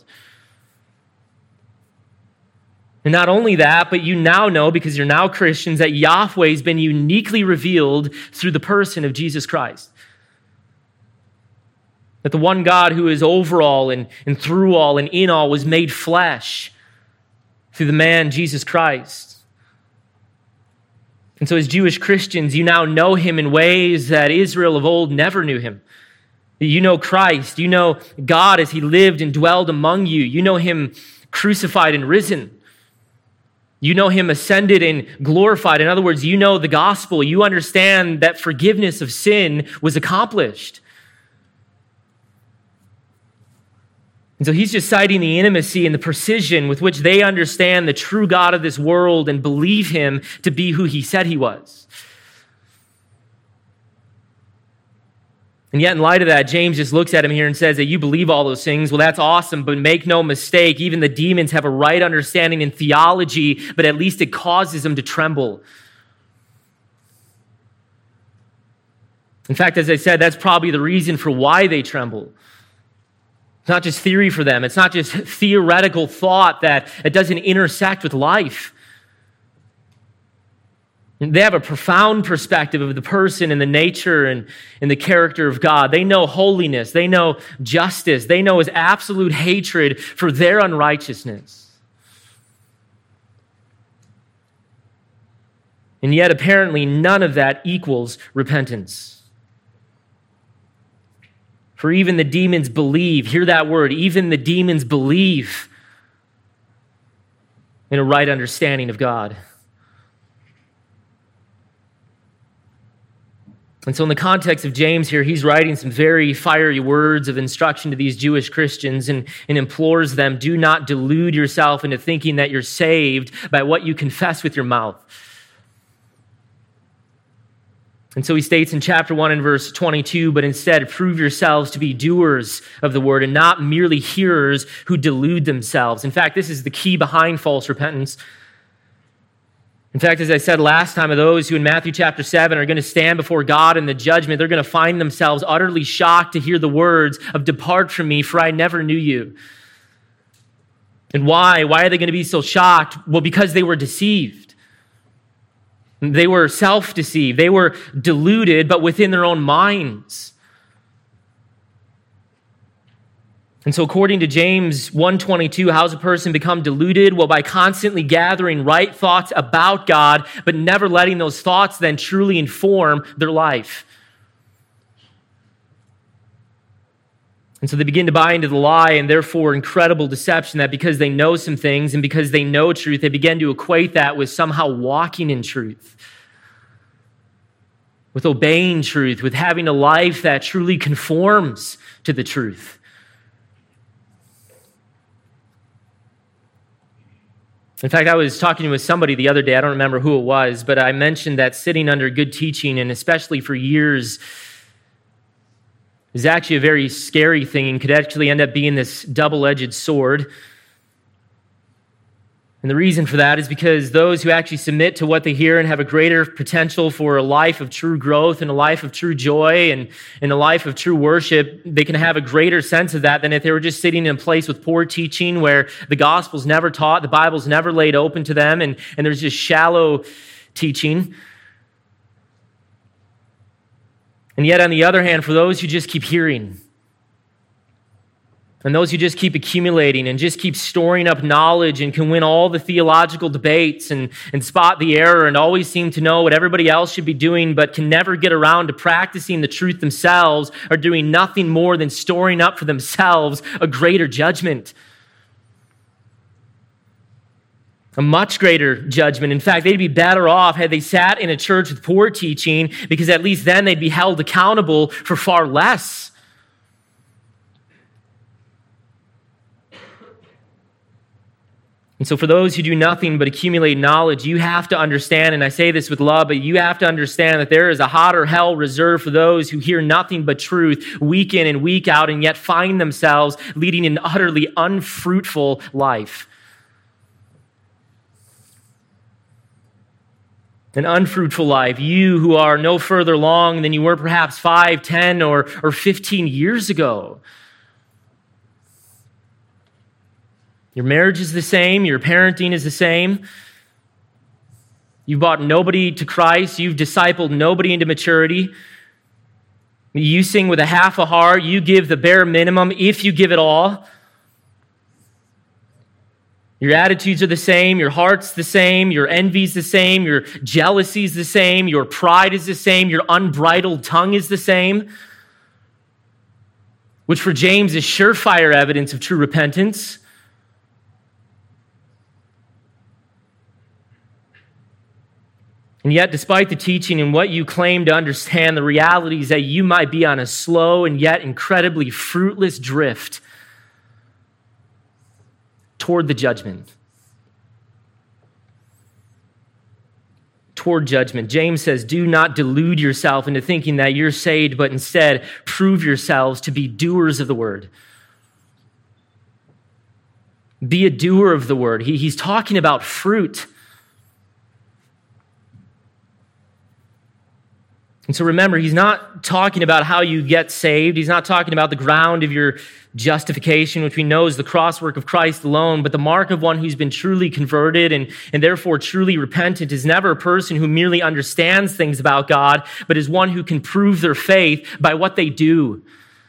And not only that, but you now know, because you're now Christians, that Yahweh has been uniquely revealed through the person of Jesus Christ. That the one God who is over all and, and through all and in all was made flesh through the man Jesus Christ. And so as Jewish Christians, you now know him in ways that Israel of old never knew him. You know Christ. You know God as he lived and dwelled among you. You know him crucified and risen. You know him ascended and glorified. In other words, you know the gospel. You understand that forgiveness of sin was accomplished. And so he's just citing the intimacy and the precision with which they understand the true God of this world and believe him to be who he said he was. And yet in light of that, James just looks at him here and says that you believe all those things. Well, that's awesome, but make no mistake, even the demons have a right understanding in theology, but at least it causes them to tremble. In fact, as I said, that's probably the reason for why they tremble. It's not just theory for them. It's not just theoretical thought that it doesn't intersect with life. They have a profound perspective of the person and the nature and, and the character of God. They know holiness. They know justice. They know his absolute hatred for their unrighteousness. And yet, apparently, none of that equals repentance. For even the demons believe, hear that word, even the demons believe in a right understanding of God. And so in the context of James here, he's writing some very fiery words of instruction to these Jewish Christians and, and implores them, do not delude yourself into thinking that you're saved by what you confess with your mouth. And so he states in chapter one and verse twenty-two, but instead prove yourselves to be doers of the word and not merely hearers who delude themselves. In fact, this is the key behind false repentance. In fact, as I said last time, of those who in Matthew chapter seven are going to stand before God in the judgment, they're going to find themselves utterly shocked to hear the words of depart from me, for I never knew you. And why? Why are they going to be so shocked? Well, because they were deceived. They were self-deceived. They were deluded, but within their own minds. And so according to James one twenty-two, how does a person become deluded? Well, by constantly gathering right thoughts about God, but never letting those thoughts then truly inform their life. And so they begin to buy into the lie and therefore incredible deception that because they know some things and because they know truth, they begin to equate that with somehow walking in truth, with obeying truth, with having a life that truly conforms to the truth. In fact, I was talking with somebody the other day, I don't remember who it was, but I mentioned that sitting under good teaching, and especially for years, is actually a very scary thing and could actually end up being this double-edged sword. And the reason for that is because those who actually submit to what they hear and have a greater potential for a life of true growth and a life of true joy and, and a life of true worship, they can have a greater sense of that than if they were just sitting in a place with poor teaching where the gospel's never taught, the Bible's never laid open to them, and, and there's just shallow teaching. And yet, on the other hand, for those who just keep hearing, and those who just keep accumulating and just keep storing up knowledge and can win all the theological debates and, and spot the error and always seem to know what everybody else should be doing, but can never get around to practicing the truth themselves, are doing nothing more than storing up for themselves a greater judgment. A much greater judgment. In fact, they'd be better off had they sat in a church with poor teaching, because at least then they'd be held accountable for far less. And so for those who do nothing but accumulate knowledge, you have to understand, and I say this with love, but you have to understand that there is a hotter hell reserved for those who hear nothing but truth week in and week out, and yet find themselves leading an utterly unfruitful life. An unfruitful life. You who are no further along than you were perhaps five, ten, or, or fifteen years ago. Your marriage is the same. Your parenting is the same. You've brought nobody to Christ. You've discipled nobody into maturity. You sing with a half a heart. You give the bare minimum if you give it all. Your attitudes are the same. Your heart's the same. Your envy's the same. Your jealousy's the same. Your pride is the same. Your unbridled tongue is the same. Which for James is surefire evidence of true repentance. And yet, despite the teaching and what you claim to understand, the reality is that you might be on a slow and yet incredibly fruitless drift toward the judgment. Toward judgment. James says, do not delude yourself into thinking that you're saved, but instead prove yourselves to be doers of the word. Be a doer of the word. He, he's talking about fruit. And so remember, he's not talking about how you get saved. He's not talking about the ground of your justification, which we know is the cross work of Christ alone. But the mark of one who's been truly converted and, and therefore truly repentant is never a person who merely understands things about God, but is one who can prove their faith by what they do.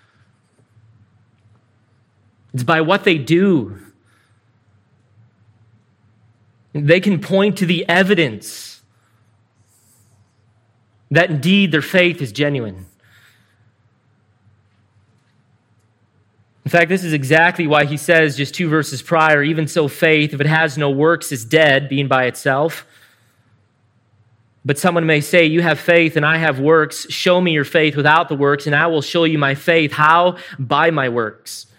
It's by what they do. They can point to the evidence that indeed their faith is genuine. In fact, this is exactly why he says just two verses prior, even so faith, if it has no works, is dead, being by itself. But someone may say, you have faith and I have works. Show me your faith without the works, and I will show you my faith. How? By my works.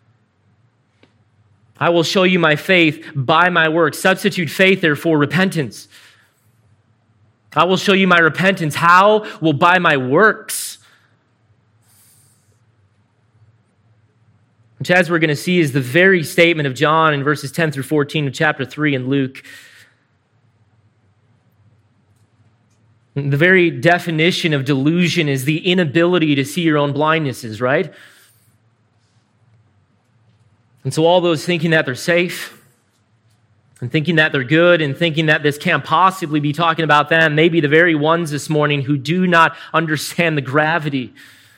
I will show you my faith by my works. Substitute faith, therefore, repentance. I will show you my repentance. How? Well, by my works. Which, as we're going to see, is the very statement of John in verses ten through fourteen of chapter three in Luke. The very definition of delusion is the inability to see your own blindnesses, right? And so all those thinking that they're safe, and thinking that they're good, and thinking that this can't possibly be talking about them, may be the very ones this morning who do not understand the gravity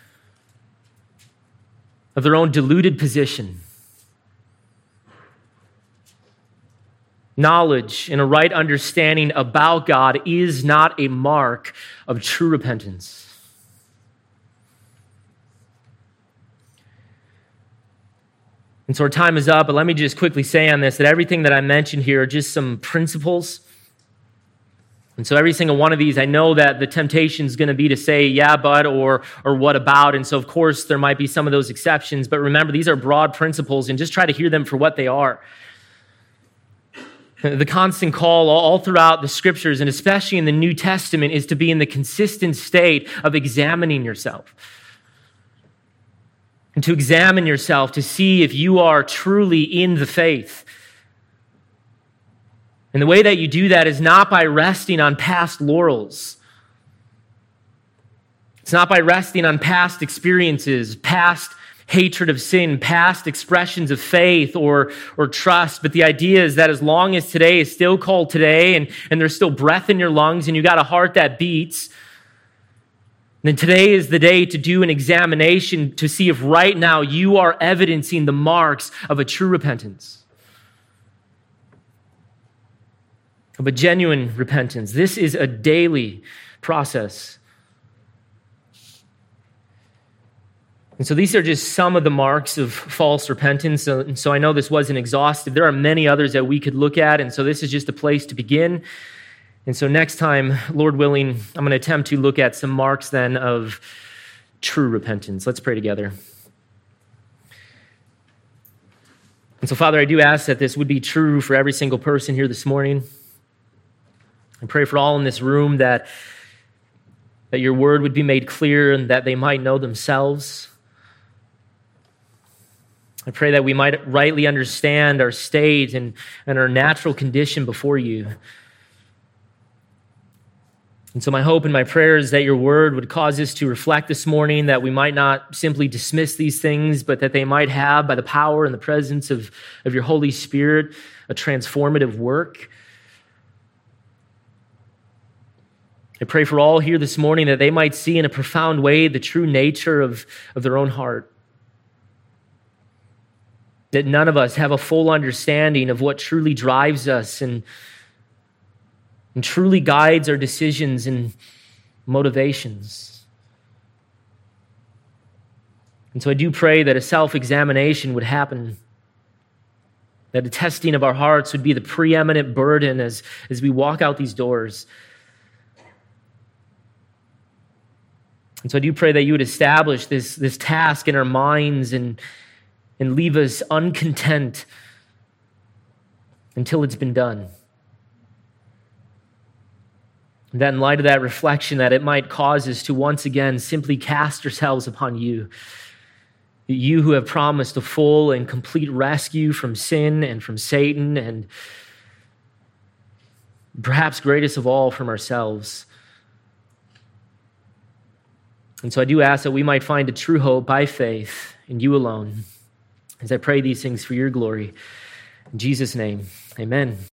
of their own deluded position. Knowledge and a right understanding about God is not a mark of true repentance. And so our time is up, but let me just quickly say on this that everything that I mentioned here are just some principles. And so every single one of these, I know that the temptation is going to be to say, yeah, but, or, or what about? And so, of course, there might be some of those exceptions. But remember, these are broad principles, and just try to hear them for what they are. The constant call all throughout the Scriptures, and especially in the New Testament, is to be in the consistent state of examining yourself. And to examine yourself to see if you are truly in the faith. And the way that you do that is not by resting on past laurels. It's not by resting on past experiences, past hatred of sin, past expressions of faith or, or trust. But the idea is that as long as today is still called today, and, and there's still breath in your lungs, and you got a heart that beats, then today is the day to do an examination to see if right now you are evidencing the marks of a true repentance, of a genuine repentance. This is a daily process. And so these are just some of the marks of false repentance. So, and so I know this wasn't exhaustive. There are many others that we could look at, and so this is just a place to begin. And so next time, Lord willing, I'm going to attempt to look at some marks then of true repentance. Let's pray together. And so, Father, I do ask that this would be true for every single person here this morning. I pray for all in this room that, that your word would be made clear and that they might know themselves. I pray that we might rightly understand our state and, and our natural condition before you. And so my hope and my prayer is that your word would cause us to reflect this morning, that we might not simply dismiss these things, but that they might have, by the power and the presence of, of your Holy Spirit, a transformative work. I pray for all here this morning that they might see in a profound way the true nature of, of their own heart. That none of us have a full understanding of what truly drives us and and truly guides our decisions and motivations. And so I do pray that a self-examination would happen, that a testing of our hearts would be the preeminent burden as, as we walk out these doors. And so I do pray that you would establish this, this task in our minds and, and leave us uncontent until it's been done. That in light of that reflection, that it might cause us to once again simply cast ourselves upon you. You who have promised a full and complete rescue from sin and from Satan, and perhaps greatest of all, from ourselves. And so I do ask that we might find a true hope by faith in you alone, as I pray these things for your glory. In Jesus' name, amen.